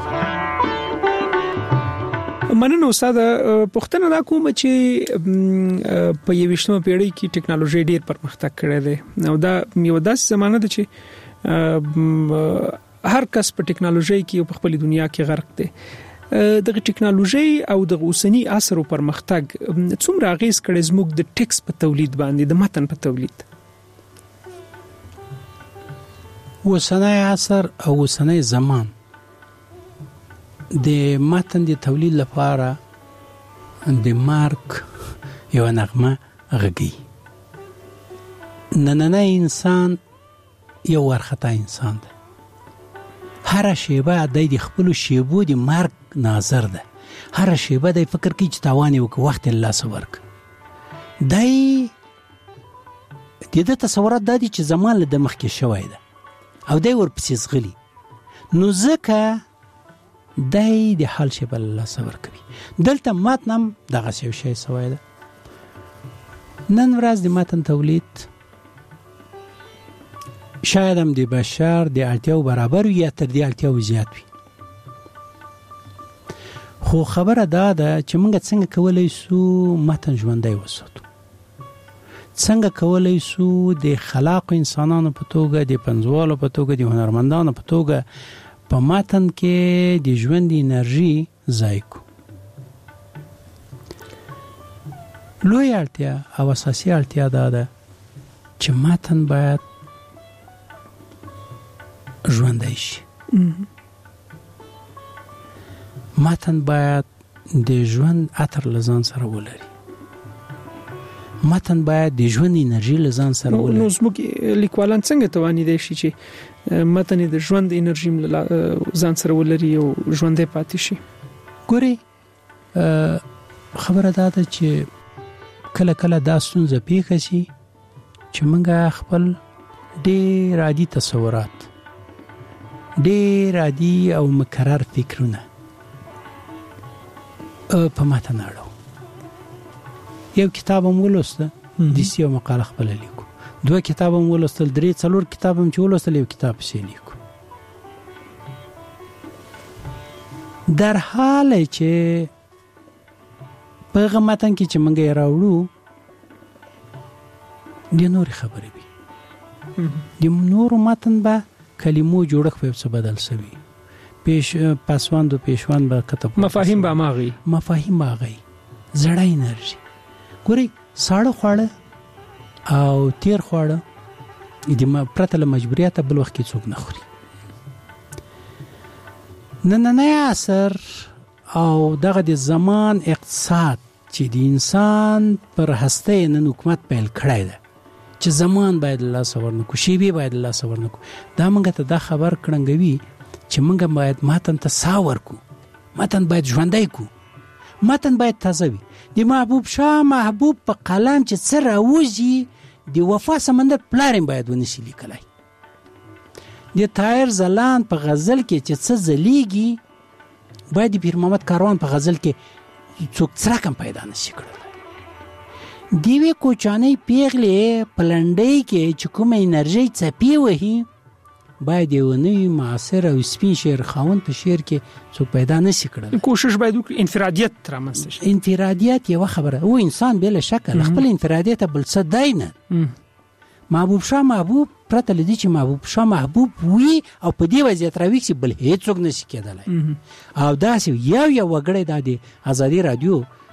مننه استاد پښتنه دا کوم چې په 21مه پیړۍ کې ټکنالوژي ډیر پرمختګ کړی دی او دا یو داسې زمانه ده چې هر کس په ټکنالوژي کې په خپل دنیا کې غرق دی د ټکنالوژي او د اوسنی عصر پرمختګ څومره اغیز کړی زموږ د ټیکس په تولید باندې د متن په تولید اوسنی عصر او اوسنی زمان د متن د تولید لپاره د مارک یو نغمه غږی نننی انسان یو ورختا انسان ده هر شیبه د خپل شیبو د مارک ناظر ده هر شیبه د فکر کې چې تاوان یو وخت الله سورک دای د تصورات د چې زمان له مخکې شوی ده او دای ورپسې زغلی نو ځکه دای د حال شی بل الله صبر کوي دلته متنم دغه شی سوای ده نن ورځ د متن تولید شاید هم د بشر د اړتیاو برابر یا تر دې اړتیاو زیات وي خو خبره دا ده چې موږ څنګه کولای شو متن ژوندی وساتو څنګه کولای شو د خلاق انسانانو په توګه د پنځوالو په توګه د هنرمندانو په توګه په متن کې د ژوند انرژي ځای کو لوی اړتیا او اساسي اړتیا ده چې متن باید ژوندی شي متن باید د ژوند عطر لزان سره ولري متن باید د ژوند انرژي لزان سره ولري نو زموږ لیکوالان څنګه تواني دي چې متن د ژوند انرژي ځان سره ولري او ژوندې پاتې شي ګوري خبره دا ده چې کله کله دا ستونزه پیښه شي چې موږ خپل ډېر عادي تصورات، ډېر عادي او مکرر فکرونه په متن اړو. یو کتاب هم ولوسته، داسې یو مقاله خپله لیکو، 2 کتاب هم ولوستل، 3-4 کتاب هم چې ولوستل، یو کتاب پسې لیکو. در حال چې په هغه متن کې چې موږ یې راوړو د نورې خبرې وي، د نورو متن به کلمو جوړښت په څه بدل شوي، پاسوند و پیشوند به کتب، مفاهیم به هماغوي، زړه انرژي. ګورئ ساړه خواړه او تیر خواړه د پرته له مجبوریته بل وخت کې څوک نه خوري. نننی عصر او دغه د زمان اقتصاد چې د انسان پر هسته نن حکومت پیل کړی ده چې زمان باید له لاسه ورنکو، شیبې باید له لاسه ورنکو، دا موږ ته دا خبر کړنګوي چې موږ باید متن ته ساه ورکو، متن باید ژوندی کو، متن باید تازه وي. د محبوب شاه محبوب په قلم چې څه راوځي د وفا سمندر پلار باید ونشي لیکلی. د طاهر ځلاند په غزل کې چې څه ځلیږي باید د پیر محمد کاروان په غزل کې څوک څرک هم پیدا نشي کړلی. د یوې کوچانۍ پیغلې په لنډۍ کې چې کومه انرژي څپې وهي باید یو نوی معاصر او سپین شعر خاوند په شعر کې څوک پیدا نشي کړلی. کوشش باید وکړي انفرادیت رامنځته شي. انفرادیت یوه خبره، او انسان بله شکه خپل انفرادیت بل څه دی نه. محبوب شاه محبوب پرته له دې چې محبوب شاه محبوب وي او په دې وضعیت راویښ بل هیڅوک نشي کېدلی. او داسې یو وګړی دا د ازادي رادیو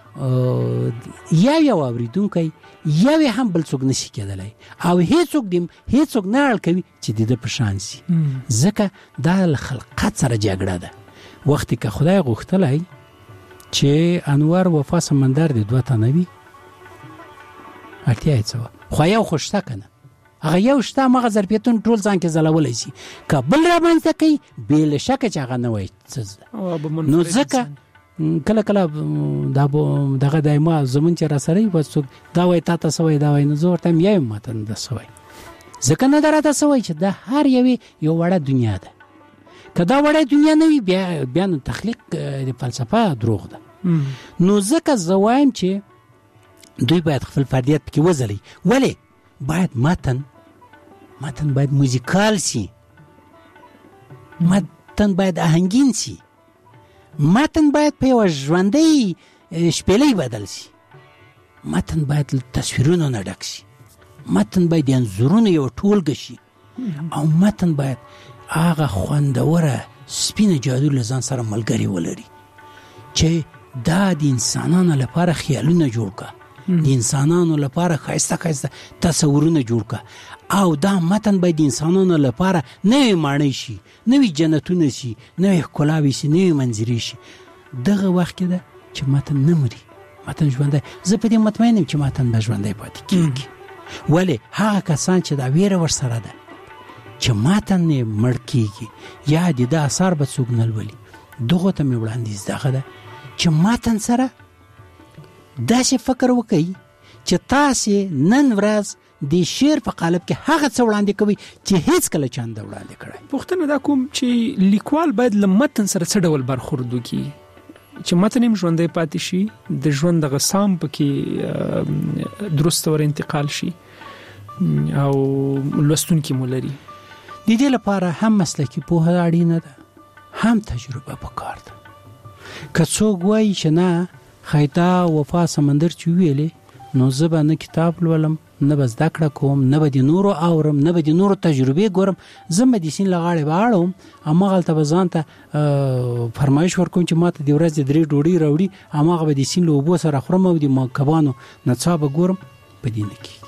یو اوریدونکی یو هم بل څوک نشي کېدلی او هیڅوک نه اړ کوي چې د ده په شان شي، ځکه دا له خلقت سره جګړه ده. وختې که خدای غوښتلی چې انوار وفا سمندر د 2 تنه وي اړتیا یې څه وه، خو یو خو شته که نه، هغه یو شته همغه ظرفیتونه ټول ځان کې ځلولی شي. که بل رامنځته کوي بې له شکه چې هغه نه وایي څه زده. نو ځکه کله دغه دایما زمون چې را سره وي څوک دا وایي تا ته څه وایي، دا وایي، نو زه ورته یم یا یم ماته نه ده څه وایي، ځکه نه ده راته څه وایي چې دا هر یو وړه دنیا ده. که دا وړه دنیا نه وي بیا نو تخلیق د فلسفه دروغ ده. نو ځکه زه وایم چې دوی باید خپل فردیت پکې وځلي. ولې باید متن باید موزیکال سي، متن باید آهنګین سي، متن باید په یو ژوندۍ شپېلۍ بدل سي، متن باید تصویرونو نه ډک سي، متن باید انځورونو یو ټولګه شي، او متن باید هغه خوندوره سپینه جادو له ځان سره ملګري ولري چې دا د انسانانو لپاره خیالونه جوړ کا، د انسانانو لپاره ښایسته تصورونه جوړ کا، او دا متن باید د انسانانو لپاره نوې ماڼۍ شي، نوې جنتونه شي، نوې ښکلاوې شي، نوې منظرې شي. دغه وخت کې ده چې متن نه مري، متن ژوندی. زه په دې مطمئن یم چې متن به ژوندی پاتې کېږي. ولې هغه کسان چې دا ویره ورسره ده چې متن یې مړ کېږي یا د ده اثار به څوک نه لولي، دغو ته مې وړاندیز دغه ده چې متن سره داسې فکر وکړئ چې تاسې نن ورځ د شعر په قالب کې هغه څه وړاندې کوي چې هیڅ کله چا نه وړاندې کړی. پوښتنه دا کوم چې لیکوال باید له متن سره څه ډول برخورد وکړي چې متن هم ژوندی پاتې شي، د ژوند دغه سام پکې درست ور انتقال شي او لوستونکي مو لري. د دې لپاره هم مسلکي پوهه اړینه ده، هم تجربه پکار ده. که څوک وایي چې نه خیدا وفا سمندر چې ویلې نو زه به نه کتاب لولم، نه به زده کړه کوم، نه به د نورو اورم، نه به د نورو تجربې ګورم، زه مدیسین له غاړې به اړوم، هماغلته به ځان ته فرمایش ورکوم چې ما ته د ورځې 3 ډوډۍ راوړي، هماغه به د سیند له اوبو سره خورم او د کبانو نڅا به ګورم. په دې نه کېږي.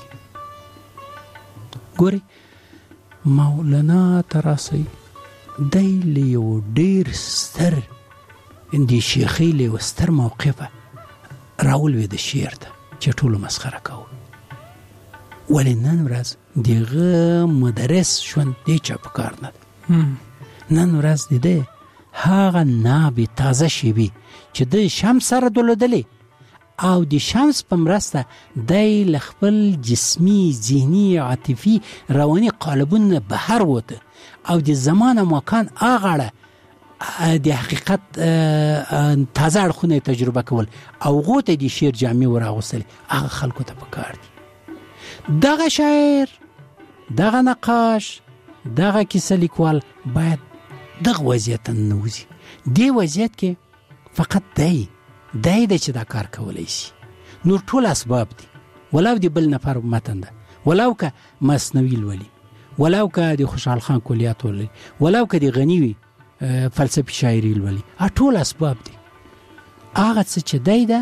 ګورئ مولانا تراسی دی له یو ډېر ستر د شیخۍ له یو ستر موقفه راولوېد شعر ته چې ټولو مسخره کوو. ولې نن ورځ دغه مدرس ژوند دی چا په کار نه ده. نن ورځ د ده هغه نابې تازه شوي چې د شمس سره دلودلې او د شمس په مرسته د خپل جسمی ذهني عاطفي رواني قالبونه بهر وته او د زمان او مکان اغاړه د حقیقت تازه اړخونه تجربه کول او غوته د شعر جامع وراغوسل هغه خلکو ته پکار دي. دغه شاعر، دغه نقاش، دغه کیسه لیکوال باید دغه وضعیت نوځي. دی وضعیت کې فقط دی چې دا کار کولای شي. نور ټول اسباب دي، ولو دی بل نفر متن ده، ولو که مصنوی لولي، ولو که د خوشحال خان کلیات ولولي، ولو که د غنیوي فلسفي شاعري لولي، ټول اسباب دي. هغه څه چې دی ده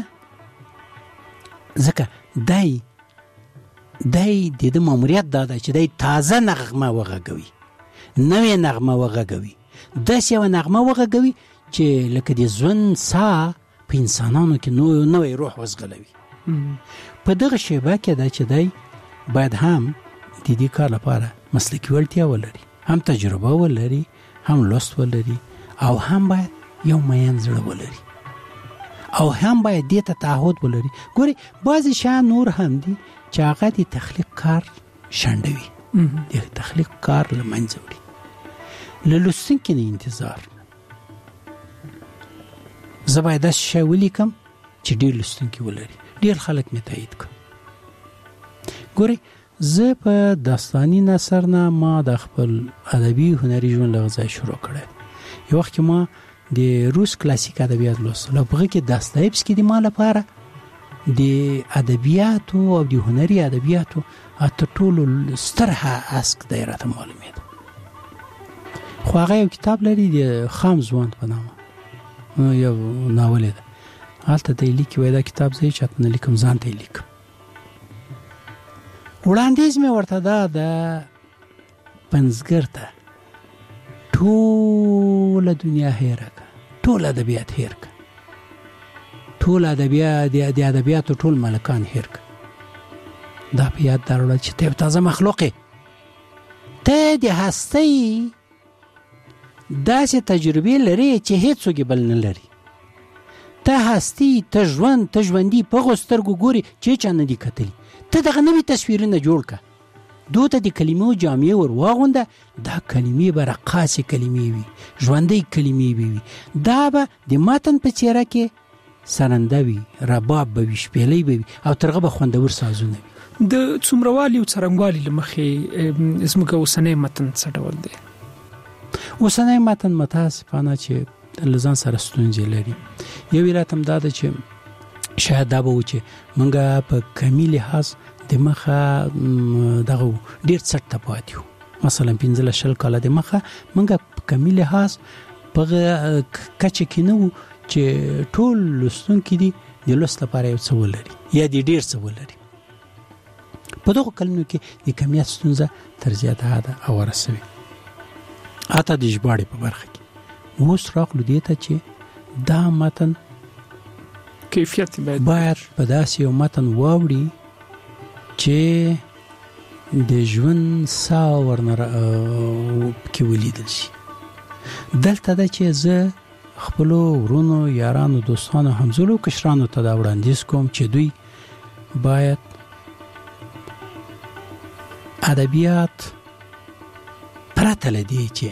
ځکه دی د ماموریت دا ده چې دی تازه نغمه وغږوي، نوې نغمه وغږوي، داسې یوه نغمه وغږوي چې لکه د ژوند ساه په انسانانو کې نوې روح وزغلوي. په دغه شیبه کې ده چې دی باید هم د دې کار لپاره مسلکي وړتیا ولري، هم تجربه ولري، هم لوست ولري، او هم باید یو مین زړه ولري، او هم باید دې ته تعهد ولري. ګوري بعضې شیان نور هم دي چې هغه د تخلیق کار شنډوي، د تخلیق کار له منځه وړي. له لوستونکي نه انتظار زه باید داسې شی ولیکم چې ډېر لوستونکي ولري، ډېر خلک مې تایید کړ. ګورئ زه په داستاني نثر نه ما د خپل ادبي هنري ژوند له ځای شروع کړی. یو وخت کې ما د روس کلاسیک ادبیات لوستل او په هغې کې داستایفسکي د ما لپاره د ادبیاتو او د هنري ادبیاتو تر ټولو ستر هسک دی راته معلومېده. خو هغه یو کتاب لري د خام ځوان په نامه، یو ناول ده، هلته دی لیکي وایي دا کتاب زه یې چاته نه لیکم، ځان ته یې لیکم. وړاندیز مې ورته دا د پنځګر ته ټوله دنیا هیره که، ټول ادبیات هیر که، ټول ادبیات د ادبیاتو ټول ملکان هیر که. دا په یاد دراوړه چې ته یو تازه مخلوق یې، ته د هستۍ داسې تجربې لري چې هیڅوک بل نه لري. ته هستی، ته ژوند، ته ژوندي په هغو سترګو ګوري چې هیچا نه دي کتلي. ته دغه نوي تصویرونه جوړ که، دو ته د کلمو جامې ور واغونده، دا کلمې به رقاصې کلمې وي، ژوندۍ کلمې به وي، دا به د متن په څیره کې سرنده وي، رباب به وي، شپېلۍ به وي، او تر هغه به خوندور سازونه وي. د څومروالي او څرنګوالي له مخې زموږ اوسنی متن څه ډول دی؟ اوسنی متن متاسفانه چې له ځان سره ستونزې لري. یو علت هم دا ده چې شاید دا به و چې موږ په کمي لحاظ د مخه دغه ډېر څټ ته پاتې وو. مثلا 15 کاله د مخه موږ په کمي لحاظ په کچه کې نه وو چې ټول لوستونکي دي د لوست لپاره یو څه ولري یا د ډېر څه ولري. په دغو کلونو کې د کمیت ستونزه تر زیاته حده اوره سوې، حتی د ژباړې په برخه کې. اوس راغلو دې ته چې دا متن کیفیت باید په داسې یو متن واوړي چې د ژوند ساه ورنه کې ولیدل شي. دلته ده چې زه خپلو ورونو، یارانو، دوستانو، همزولو کشرانو ته دا وړاندیز کوم چې دوی باید ادبیات پرته له دې چې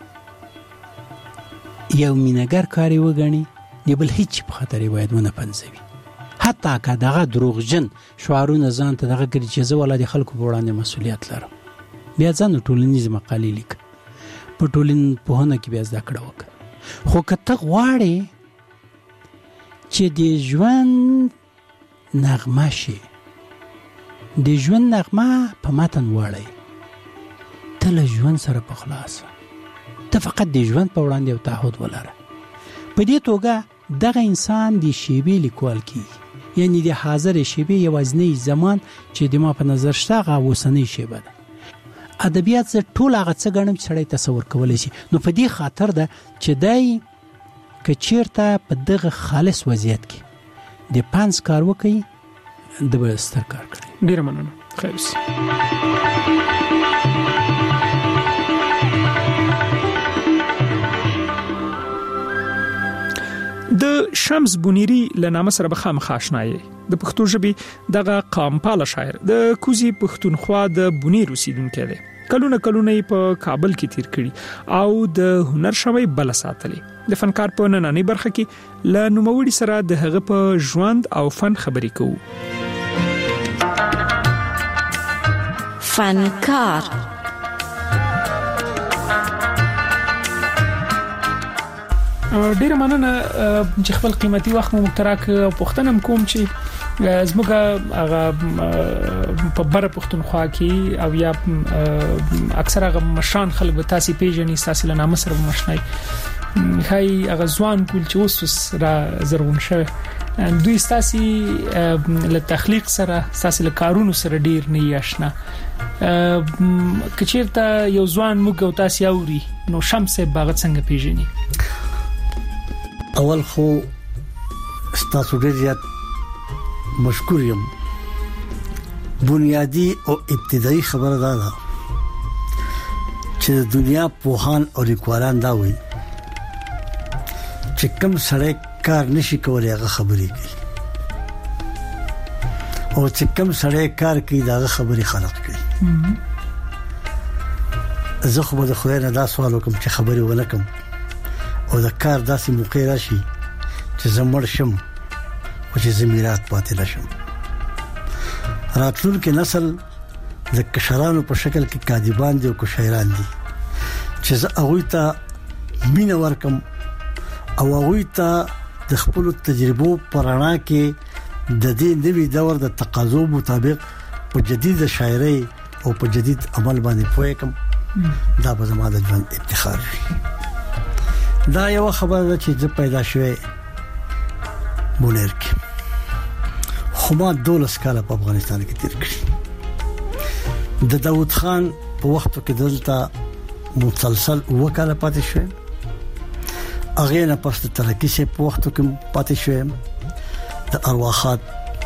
یو مینهګر کار یې وګڼي، د بل هیڅ په خاطر یې باید ونه پنځوي. حتی که دغه دروغجن شعارونه ځان ته دغه کړي چې زه والا د خلکو په وړاندې مسؤلیت لرم، بیا ځان ټولنیزې مقالې لیکه، په ټولنپوهنه کې بیا زده کړه وکړه. خو که ته غواړې چې د ژوند نغمه شي، د ژوند نغمه په متن واړی، ته له ژوند سره په خلاصه، ته فقط د ژوند په وړاندې یو تعهد ولره. په دې توګه دغه انسان د شیبې لیکوال کیږي، یعنی د حاضر شیبې یوازینی زمان چې د ما په نظر شته هغه اوسنۍ شیبه ده. ادبیات زه ټول هغه څه ګڼم چې سړی تصور کولی شي. نو په دې خاطر ده چې دی که چېرته په دغه خالص وضعیت کې د پنځ کار وکړي، د به ستر کار کړي. ډېره مننه. خیر اوسې. د ته شمس بونيري لنامه سره بخامخ آشنای د پښتو ژبې دغه قامپاله شاعر د کوزي پښتونخوا د بونیر اوسیدونکو دی کلونه په کابل کې تیر کړي او د هنر شوی بل ساتلې د فنکار په نننۍ برخه کې ل نوموړي سره د هغه په ژوند او فن خبرې کوو. فنکار ډیره مننه چې خپل قیمتي وخت مو مختراک او پښتنم کوم چې زموږه هغه په بر پښتونخوا کې او یا اکثر هغه مشان خلک به تاسو پیژنې تاسو له نامه سره مشنای هاي هغه ځوان کول چې اوس را زرغون شوی دوی تاسو له تخلیق سره تاسو له کارونو سره ډیر نه آشنا کچیرته یو ځوان موږ او تاسو اوري نو شمس باغ څنګه پیژنې اول خو تاسو ډیر زیات مشکور یم بنیادی او ابتدایي خبره ده چې د دنیا پوهان او لیکوالان دا وایي چې کوم سړی کار نشي کولای هغه خبرې کوي او چې کوم سړی کار کوي دا خبرې خلق کوي. زه خو به خو نه دا سوال وکم چې خبرې ونکم او د کار داسې موقع راشي چې زمړ شم او چې زمیرات پاتې نشم. راتلونکي نسل د کشرانو په شکل کې کاذبان دي او شاعران دي چې زه هغه ته مینه ورکم او هغه ته د خپل تجربو پرانا کې د دې نوي دور د تقاضو مطابق په جدید شاعري او په جدید عمل باندې پوهیږم. دا به زما د ژوند افتخار وي. دا یو خبره ده چې زه پیدا شوې بونیر کې خو ما 12 کال په افغانستان کې تیر کړی. د داوود خان په وخت کې دلته مسلسل وکاله پاتې شوم. اغه نه پس ترکی سه په وخت کې پاتې شوم. د ارواحات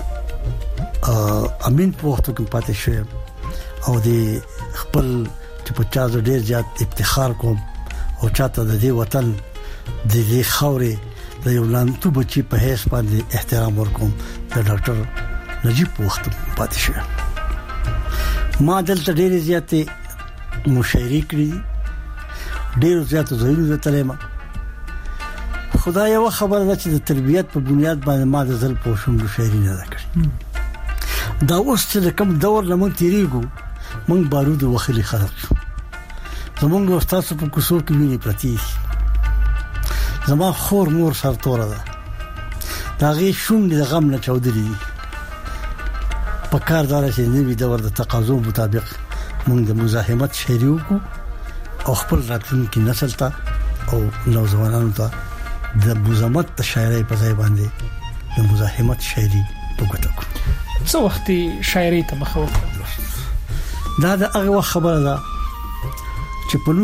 امین په وخت کې پاتې شوم او د خپل چې په چا ډیر زیات افتخار کوم او چاته د دې وطن د دې خاورې د یو لانتو بچی په هیڅ باندې احترام ورکوم. د ډاکټر نجیب په وخت پاتې شوم. ما دلته ډیر زیات مشاعرې کړې ډیر زیات زوینو تلما. خدای یو خبره ده چې د تربيت په بنیاد باندې ما د ځل پوښوم د شاعري نه کړې. دا اوس چې کوم دور لمون تیریږو مونږ بارود وخلي خلق شو. زمونږ استاد په کوڅو کې ویني پرتی زما خور مور سرتوره ده دا غي شونډې د غم نه چودري په کار دار چې نوی دور د تقاضو مطابق مونږ د مزاحمت شاعري وکړو او خپل راتلونکي نسل ته او نوځوانانو ته د مزاحمت شاعري په ځای باندې د مزاحمت شاعري وکړو. څو وخت شاعري ته مخه وکړه؟ دا د هغه خبره ده چې په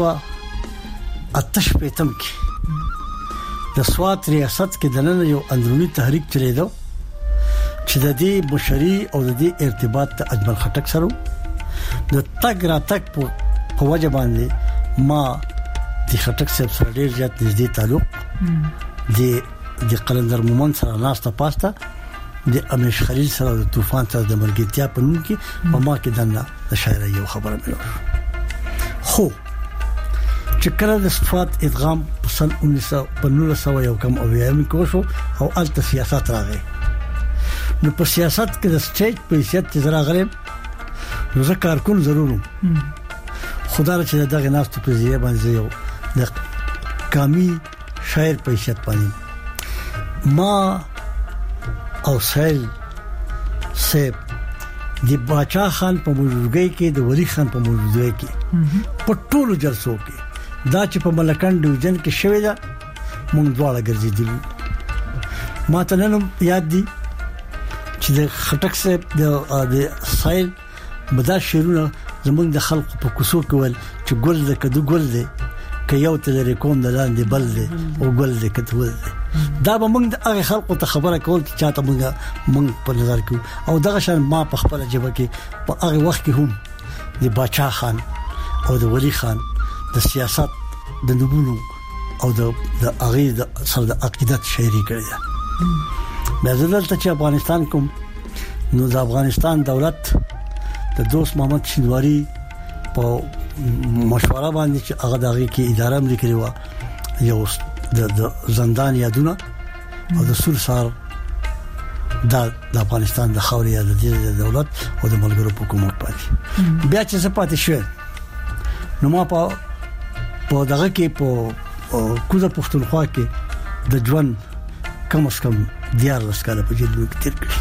1988 کې د سوات ریاست کې د نن یو اندرونی تحریک چلیدو چې د دې بشري او د دې ارتباط ته اجمل خټک سره د تګ را تک په وجه باندې ما د خټک سره ډیر زیات نږدې تعلق د قلندر مومن سره ناشته پاسته د امیش خلیل سره د طوفان سره د ملګرتیا په نوم کې په ما کې دنه د شاعري یو خبره ملو. خو چې کله د صفات ادغام په سن 1900 یو کم او یم کوشو او الته سیاست راغی. نو په سیاست کې د سټیج په حیثیت چې راغلم نو زه کارکون ضرورم. خدای چې دغه ناس ته په ځای باندې یو د کامی شاعر په حیثیت باندې ما او سهیل سیب د باچا خان په موجودګۍ کې د ولی خان په موجودګۍ کې په ټولو جلسو کې دا چې په ملکان ډیویژن کې شوې ده مونږ دواړه ګرځېدل. ما ته نن یاد دي چې د خټک صاحب د سهیل بدا شیرونه زمونږ د خلکو په کوڅو کې ول چې ګل د کدو ګل دی که یو ته لري کوم د لاندې بل دی او ګل د کدو ول دی. دا به موږ د هغه خلکو ته خبره کول چې چاته موږ په نظر کې او دغه شان ما په خپل جبه کې په هغه وخت کې هم د باچا خان او د ولی خان د سیاست د نبونو او د هغه د سره د عقیدت شاعري کړې ده. بیا دلته چې افغانستان کوم نو د افغانستان دولت د دوست محمد شینواری په مشوره باندې چې هغه دغه کې اداره هم لیکلې و یو د زندان یادونه او د سولسار د افغانستان د خاورې د دولت او د ملګرو حکومت پاتې بیا چې څه پاتې شو نو ما په دغه کې په کوزه پښتونخوا کې د ژوند کم از کم 14 کال په جیل کې تیر کړی.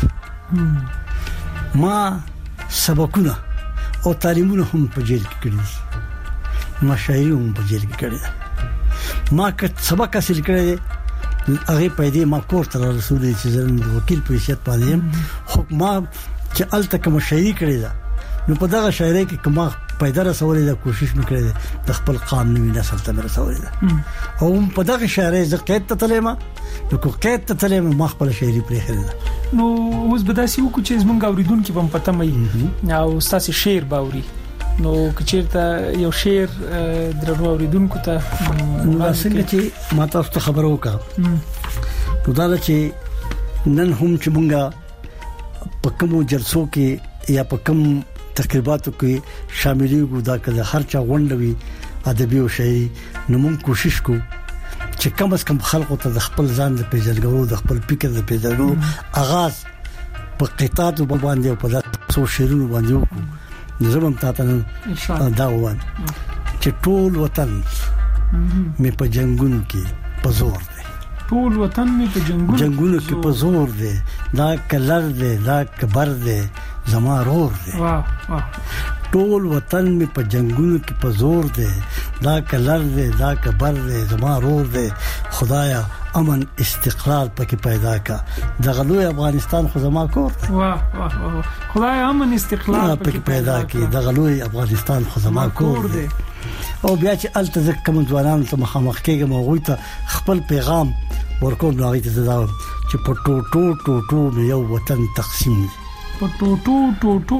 ما سبقونه او تعلیمونه هم په جیل کې کړی، ما شاعري هم په جیل کې کړی. ما که سبق حاصل کړی هغه پیدا ما کور تر رسول چې زموږ وکیل په حیثیت باندې خو ما چې الته کوم شاعري کړی دا نو په دغه شاعري کې کومه پیدا رسولې دا کوشش وکړې د خپل قانوني نسل ته رسولې ده او په دغه شاعري ز قید ته تلمه نو کو قید ته تلمه ما خپل شاعري پرې خره نو اوس بداسي وکړو چې زمونږ اوریدونکو په پته مې او تاسو شعر باوري نو کچیرته یو شعر درنو اوریدونکو ته څنګه چې ما تاسو ته خبر وکړم نو دا چې نن هم چې مونږه په کوم جلسو کې یا په کوم تقریباتو کې شاملېږو دا کله هر چا غونډوي ادبي او شاعري نو مونږ کوشش کوو چې کم از کم خلکو ته د خپل ځان د پیژندګلو د خپل فکر د پیژندګلو آغاز په قطعاتو باندې او په تاسو شعرونو باندې وکړو. زموږ تاسو دا وان چې ټول وطن مې په جنگونو کې په زور دی، ټول وطن مې په جنگونو کې په زور دی، دا کلر دی، دا کبر دی، زما رور دی. ټول وطن مې په جنگونو کې په زور دی، دا کلر دی، دا کبر دی، زما رور دی. خدایا امن استقرار پکې پیدا کا د غلوی افغانستان خو زما کور دی. خدای امن استقرار پکې پیدا کی د غلوی افغانستان خو زما کور دی. او بیا چې التزک کوم ځوانان ته مخامخ کېږم او ته خپل پیغام ورکوم نو غوښته دا چې په ټوټو یو وطن تقسیم دی، په ټوټو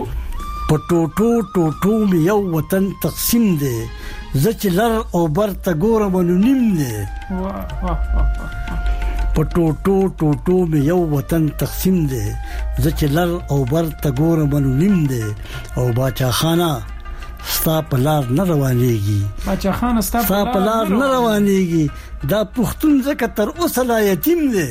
یو وطن تقسیم دی، زه چې لر او بر ته ګورم نو نیم دی. په ټوټو یو وطن تقسیم دی، زه چې لر او بر ته ګورم نو نیم دی. او باچا خانه ستا په لار نه روانېږي، باچا خانه ستا په لار نه روانېږي، دا پښتون ځکه تر اوسه لا یتیم دی.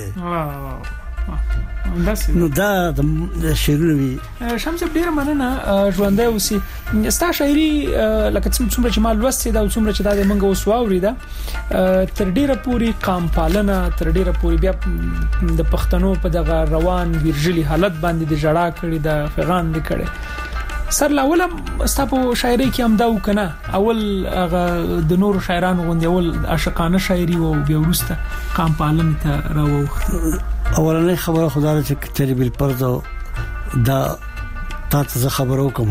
نو دا د شعرونو شمس ډیر مننه ژوندۍ اوسې ستا شاعري لکه څومره چې ما لوستې دا څومره چې دا د منګه اوس واورېده تر ډیره پوری قام پالنه تر ډیره پوری بیا د پښتنو په دغه روان ویرجلی حالت باندې د جړه کړي د فغان د کړي سر لاول ستاسو شاعري کې هم دا وکنه اول هغه د نور شاعرانو غوندي اول عاشقانه شاعري او بیا ورسته قام پالنه ته راوخت. اولنې خبره خدای چې چری بل پردو دا تاسو خبرو کوم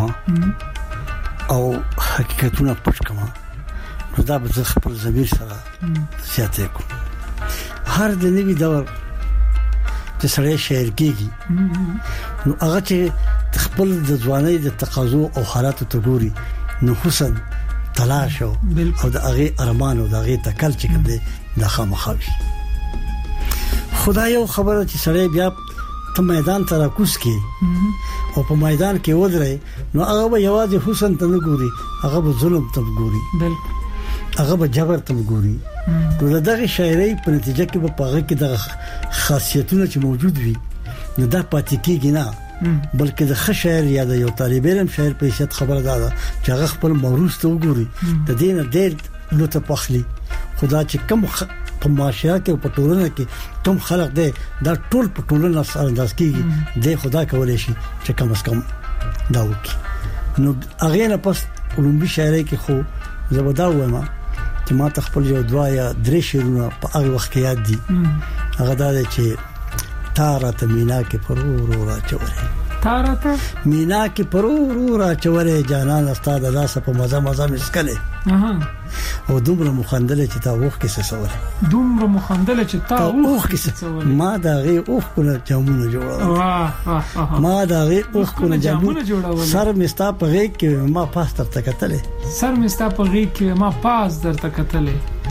او حقیقتونه پټ کوم نو دا به خپل ضمیر سره سیاته کوم. هر د نوی دور چې سړی شاعر کیږي نو هغه چې خپل د ځوانۍ د تقاضو او حالاتو ته ګوري نو حسن تلاش او د هغه ارمان او د هغه تکل چې کوم دی د خامخوي. خدای یو خبره چې سړی بیا ته میدان ته راکوس کی او په میدان کې ودرې نو هغه به یوازې حسن ته نه ګوري، هغه به ظلم ته ګوري، هغه به جبر ته ګوري. نو دغه شاعري په نتیجه کې به پاغه کې د خاصیتونه چې موجود وي نو دا پاتې کېږي نه، بلکې د ښه شاعر یا د یو طالب علم شاعر په حیثیت خبره ده چې هغه خپل موروث ته وګوري د دې نه ډېر لوته پخلی. خدا چې کم په معاشره کې او په ټولنه کې کوم خلق دی دا ټول په ټولنه سره انداز کیږي د خدا کولای شي چې کم از کم دا وکړي. نو هغه نه پس علومي شاعري کې خو زبدا وایم چې ما تخپل یو دوا یا درې شعرونه په هغه وخت کې یاد دي. هغه دا چې تارته مینا کې پرورو را چورې، تارته مینا کې پرورو را چورې جانان استاد الله په مزه مسکله او دومره مخندله چې تا وښ کې سسوره، دومره مخندله چې تا وښ کې سسوره. ما دا غي اوخ کنه جامونه جوړاوه، ما دا غي اوخ کنه جامونه جوړاوه. سر مستا په غي کې ما پاس تر تکتلې، سر مستا په غي کې ما پاس در تکتلې.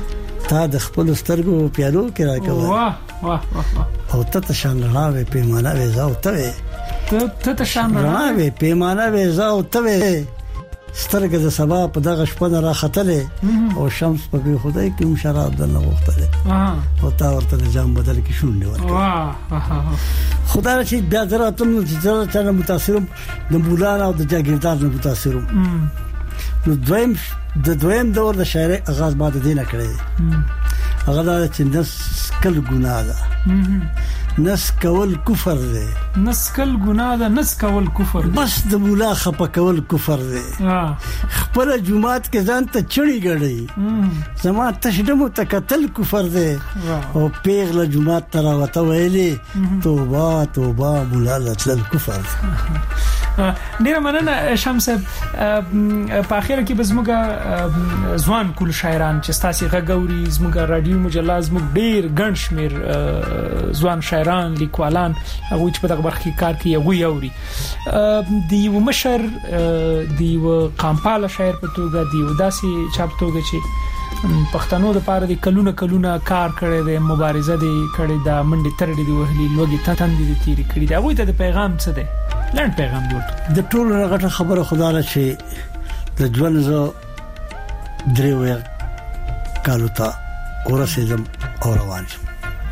تا د خپل سترګو پیالو کې راکوي واه واه واه او ته شان راوي پیمانه وېزاو ته ته شان راوي پیمانه وېزاو ته سترګه د سبا په دغه شپه نه راختلې او شمس په به خدای کې مشراب د نه وختله او تا ورته جام بدل کې شونډه ورکړه خدای چې بیا دراتم چې څنګه متاثرم د بولان او د جاګیردار نه متاثرم نو دویم دور د شاعري آغاز بعد دینه کړی هغه دا چې نس کل ګناه ده نس کول کفر دی نس کل ګناه ده نس کول کفر دی بس د مولا خپه کول کفر دی خپل جمعات کې ځان ته چړي غړي زما تشدمو تکتل کفر دی او پیغله جمعات تر وته ویلي توبه توبه مولا لتل کفر ډیر مننه شمس په اخر کې بزموږه ځوان کول شاعران چې ستاسو غږوري زموږه رادیو مجله زموږ ډیر ګڼ شمیر ځوان شاعران لیکوالان هغه چې په دغه برخه کې کار کوي هغه یوري دی و مشر دی و قامپاله شاعر په توګه دی و داسي چاپ توګه چې پښتنو د پاره د کلونه کار کړي د مبارزه دی کړي د منډي ترډي دی وهلي لوګي تاندې دي تیری کړي دا وایي ته پیغام څه دی لړ پیغام دی د ټول غټه خبره خدا له شي د ژوند زو دریو کالو ته ورسېدم او روان شم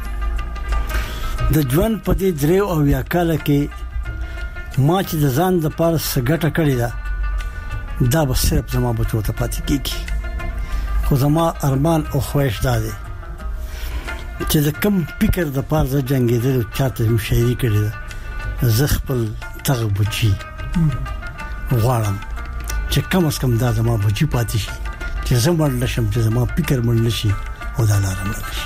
د ژوند په دې دریو او یا کال کې ما چې د ځان د پاره سګټه کړی دا به صرف زما بچو ته پاتې کیږي خو زما ارمان او خواهش دادی چې د کم فکر د پاره جنگیدل چاته مشاعري کړی زه خپل تغ بچي غواړم چې کم از کم دا زما بچي پاتې شي چې زما لشم چې زما فکر مړ نشي او دا لار مړ شي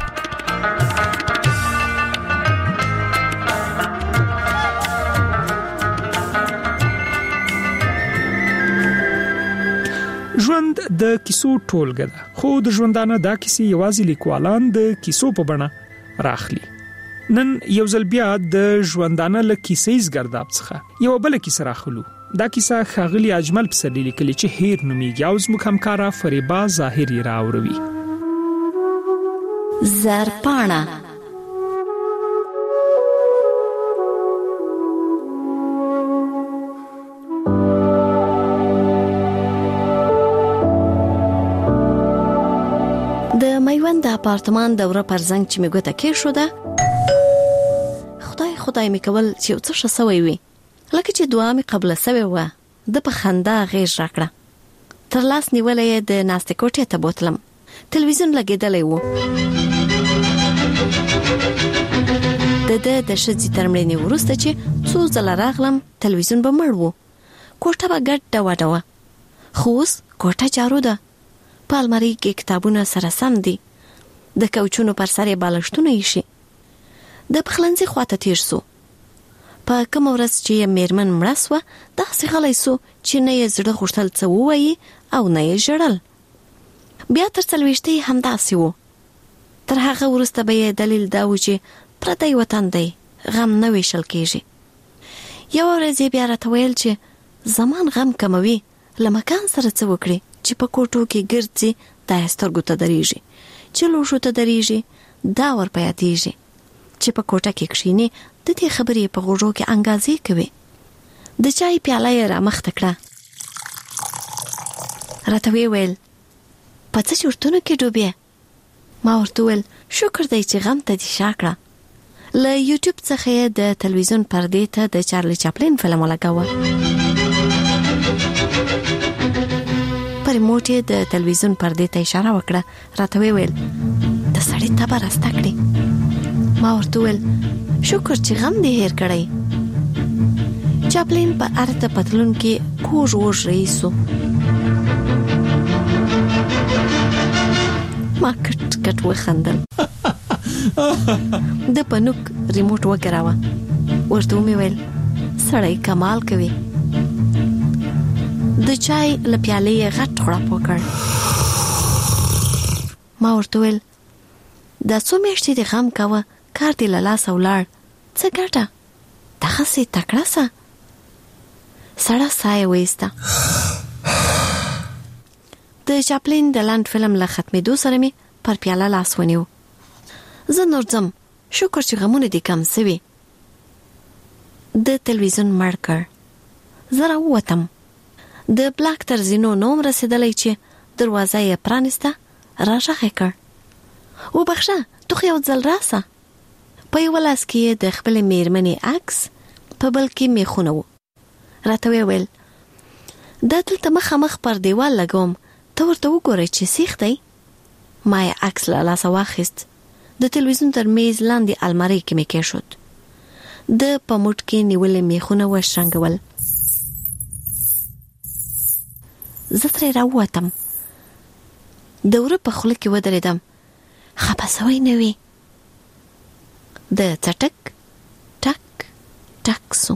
ژوند د کیسو ټولګه ده خو د ژوندانه دا کیسې یوازې لیکوالان د کیسو په بڼه راخلي نن یو ځل بیا د ژوندانه له کیسې زګرداب څخه یو بل کیسه راخلو دا کیسه خاغلی اجمل پسرلی لیکلي چې هیر نوميږي او زموږ همکارا فریبا ظاهری راوړي زرپاڼه د میوند د اپارتمان دوره پر زنګ چې میګوته کې شو ده خدای می کول چې څه شوي وي لکه چې دعا می قبل سوي و د په خندا غیر راکړه تر لاس نیولې د ناستې کوټې ته بوتلم تلویزیون لګیدلې و د شذې ترمنې ورسته چې څو ځله راغلم تلویزیون به مړ و کوټه به ګډه وډه خوس کوټه جارو ده په الماری کې کتابونه سره سم دي د کوچونو پر سر بالښتونه یې شي د پخلنځي خواته تیر سو په کوم ورځ چې میرمن مړه سوه داسې غلی سو چې نه یې زړه غوښتل څه ووایي او نه یې ژړل بیا تر څلوېښتې همداسې و تر هغه وروسته به یې دلیل دا و چې پردی وطن دی غم نه ویشل کېږي یوه ورځ یې بیا راته ویل چې زمان غم کموي له مکان سره څه وکړي چې په کوټو کې ګرځي دا یې سترګو ته درېږي چې لوښو ته درېږي دا ورپه یادېږي چې په کوټه کې کښیني د دې خبرې په غوږو کې انګازې کوي د چای پیاله یې رامخته کړه راته ویل په څه چورتونو کې ډوبې ما ورته ویل شکر دی چې غم ته دې شا کړه له یوټیوب څخه یې د تلویزیون پردې ته د چارلی چاپلین فلم ولګاوه پر موټې د تلویزیون پردې ته اشاره وکړه راته ویل د سړی تبه راسته کړې ما ورته ویل شکر چې غم دې هیر کړی چاپلین په ارته پتلون کې کوژ وژ رئیسو ما کټ کټ وخندل د پنوک ریموټ وګراوه ورته مې ویل سړی کمال کوي د چای له پیالې غټ غړپ وکړ ما ورته ویل دا څو میاشتې د غم کاوه کار دې له لاسه ولاړ څه ګټه دغسې تکړه سه سړه ساه یې وایسته د چاپلین د لنډ فلم له ختمېدو سره مې پر پیاله لاس ونیو. زه نور ځم، شکر چې غمونه دې کم سوي. د تلویزیون مړ کړ. زه راووتم. د بلاک تر زینو نوم رسېدلی چې دروازه یې پرانسته. راغږ یې کړ. وبخښه، تو خو یو ځل راسه. په یوه لاس کې یې د خپلې میرمنې عکس، په بل کې میخونه و. راته ویل دا دلته مخامخ پر دیوال لګوم، ته ورته وګورئ چې سیخ دی. ما یې عکس له لاسه واخیست. د تلویزیون تر میز لاندې المارۍ کې مې کېښود. د په موټ کې نیولې میخونه وشرنګول. زه ترې راووتم. د وره په خوله کې ودرېدم. خپه سوی نه وي. د څټک ټک ټک سو.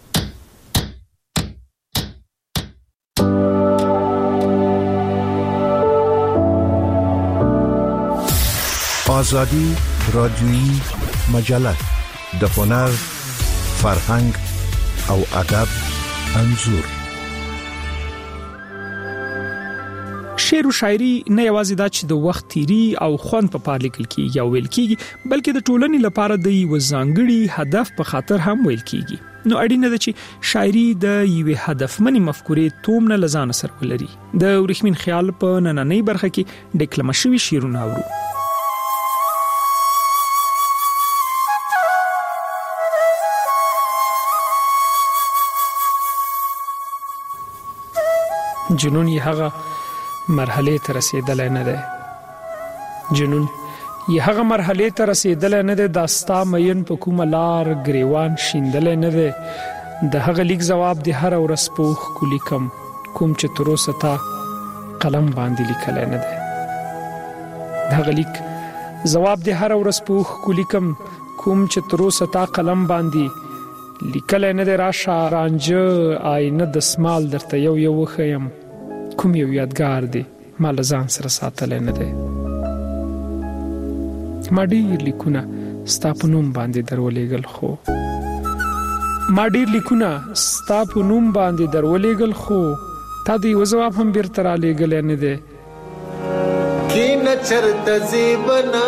آزادی رادیویی مجله د هنر، فرهنګ او ادب انځور. شعر او شاعري نه یوازې دا چې د وخت تیری او خوند په پار لیکل کیږي او ویل کیږي، بلکې د ټولنې لپاره د یو ځانګړي هدف په خاطر هم ویل کیږي. نو اړینه ده چې شاعري د یو هدفمنې مفکورې توم نه لزان سره ولري. د ورېښمین خیال په نننۍ برخه کې ډیکلمه شوي شعرونه اورو. جنون یې هغه مرحله ته رسیدلای نه ده. جنون یې هغه مرحله ته رسیدلای نه ده. داستا مین په کومه لار گریوان شیندلای نه ده. د هغه لیک جواب د هر ورځ پوخ کولی کم کوم چې تر اوسه تا قلم باندې لیکلای نه ده. د هغه لیک جواب د هر ورځ پوخ کولی کم کوم چې تر اوسه تا قلم باندې لیکلای نه ده. راشه رانجه آینه د سمال درته یو یو وخیم، کوم یو یادګار دی ما له ځان سره ساتلی نه دی. ما ډېر لیکونه ستا په نوم باندې درولېږل خو تا د یوه ځواب هم بیرته رالېږلی نه دی. کینه چرته زیبنه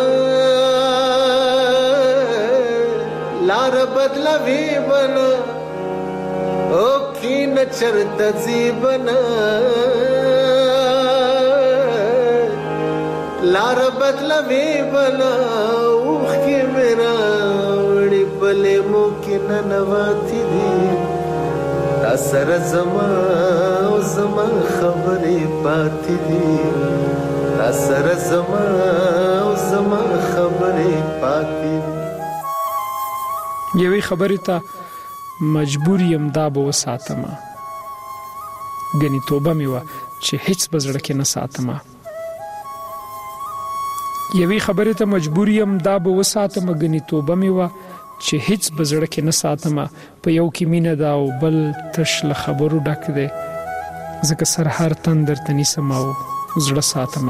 لار بدلوي بنا او کینه چرته زیبنه لار بدلوي بنا اوخ کې میرا وړي بلې مو کې ننواتی دي. تا سره زما او زما خبرې پاتې دي. تا سره زما او زما خبرې پاتې دي. یوې خبرې ته مجبور یم دا به وساتمه، ګنې توبه مې وه چې هیڅ به زړه کې نه ساتمه. یوې خبرې ته مجبور یم دا به وساتمه، ګنې توبه مې وه چې هیڅ به زړه کې نه ساتمه. په یو کې مینه ده او بل تش له خبرو ډک دی، ځکه سر هر تن درته نیسم او زړه ساتمه.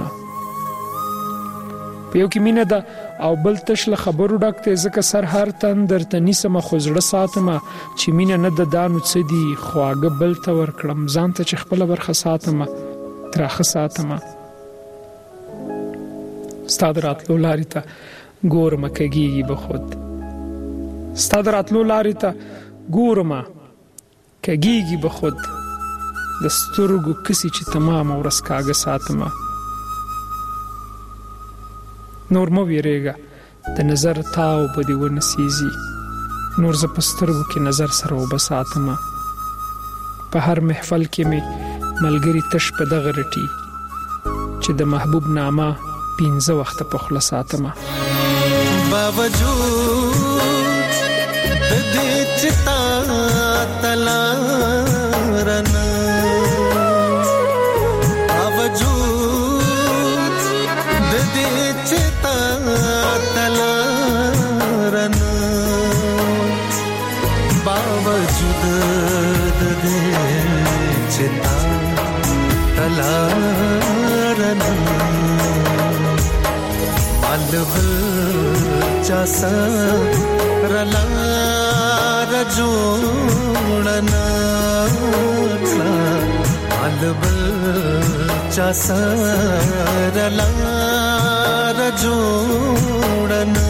په یو کې مینه ده او بل تش له خبرو ډک دی، ځکه سر هر تن درته نیسم خو زړه ساتمه. چې مینه نه ده دا نو څه دي، خواږه بل ته ورکړم ځان ته چې خپله برخه ساتمه تراخه ساتمه. ستا د راتلو لارې ته ګورمه کږېږي به خود، ستا د راتلو لارې ته ګورمه کږېږي به خود. د سترګو کسي چې تمامه ورځ کاږه ساتمه. نور مه ویرېږه د نظر تاو به دې ونسیږي، نور زه په سترګو کې نظر سره اوبه ساتمه. په هر محفل کې مې ملګري تش په دغه رټي چې د محبوب نامه 15 وخته په خوله ساتمه. باوجود د دې چې تا تلارن باوجود د دې چې تا تلارن باوجود د دې چې تا تلارن अलबल चासा रला रजोड़ना अलबल चासा रला جوړنه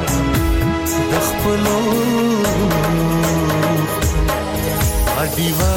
دیوا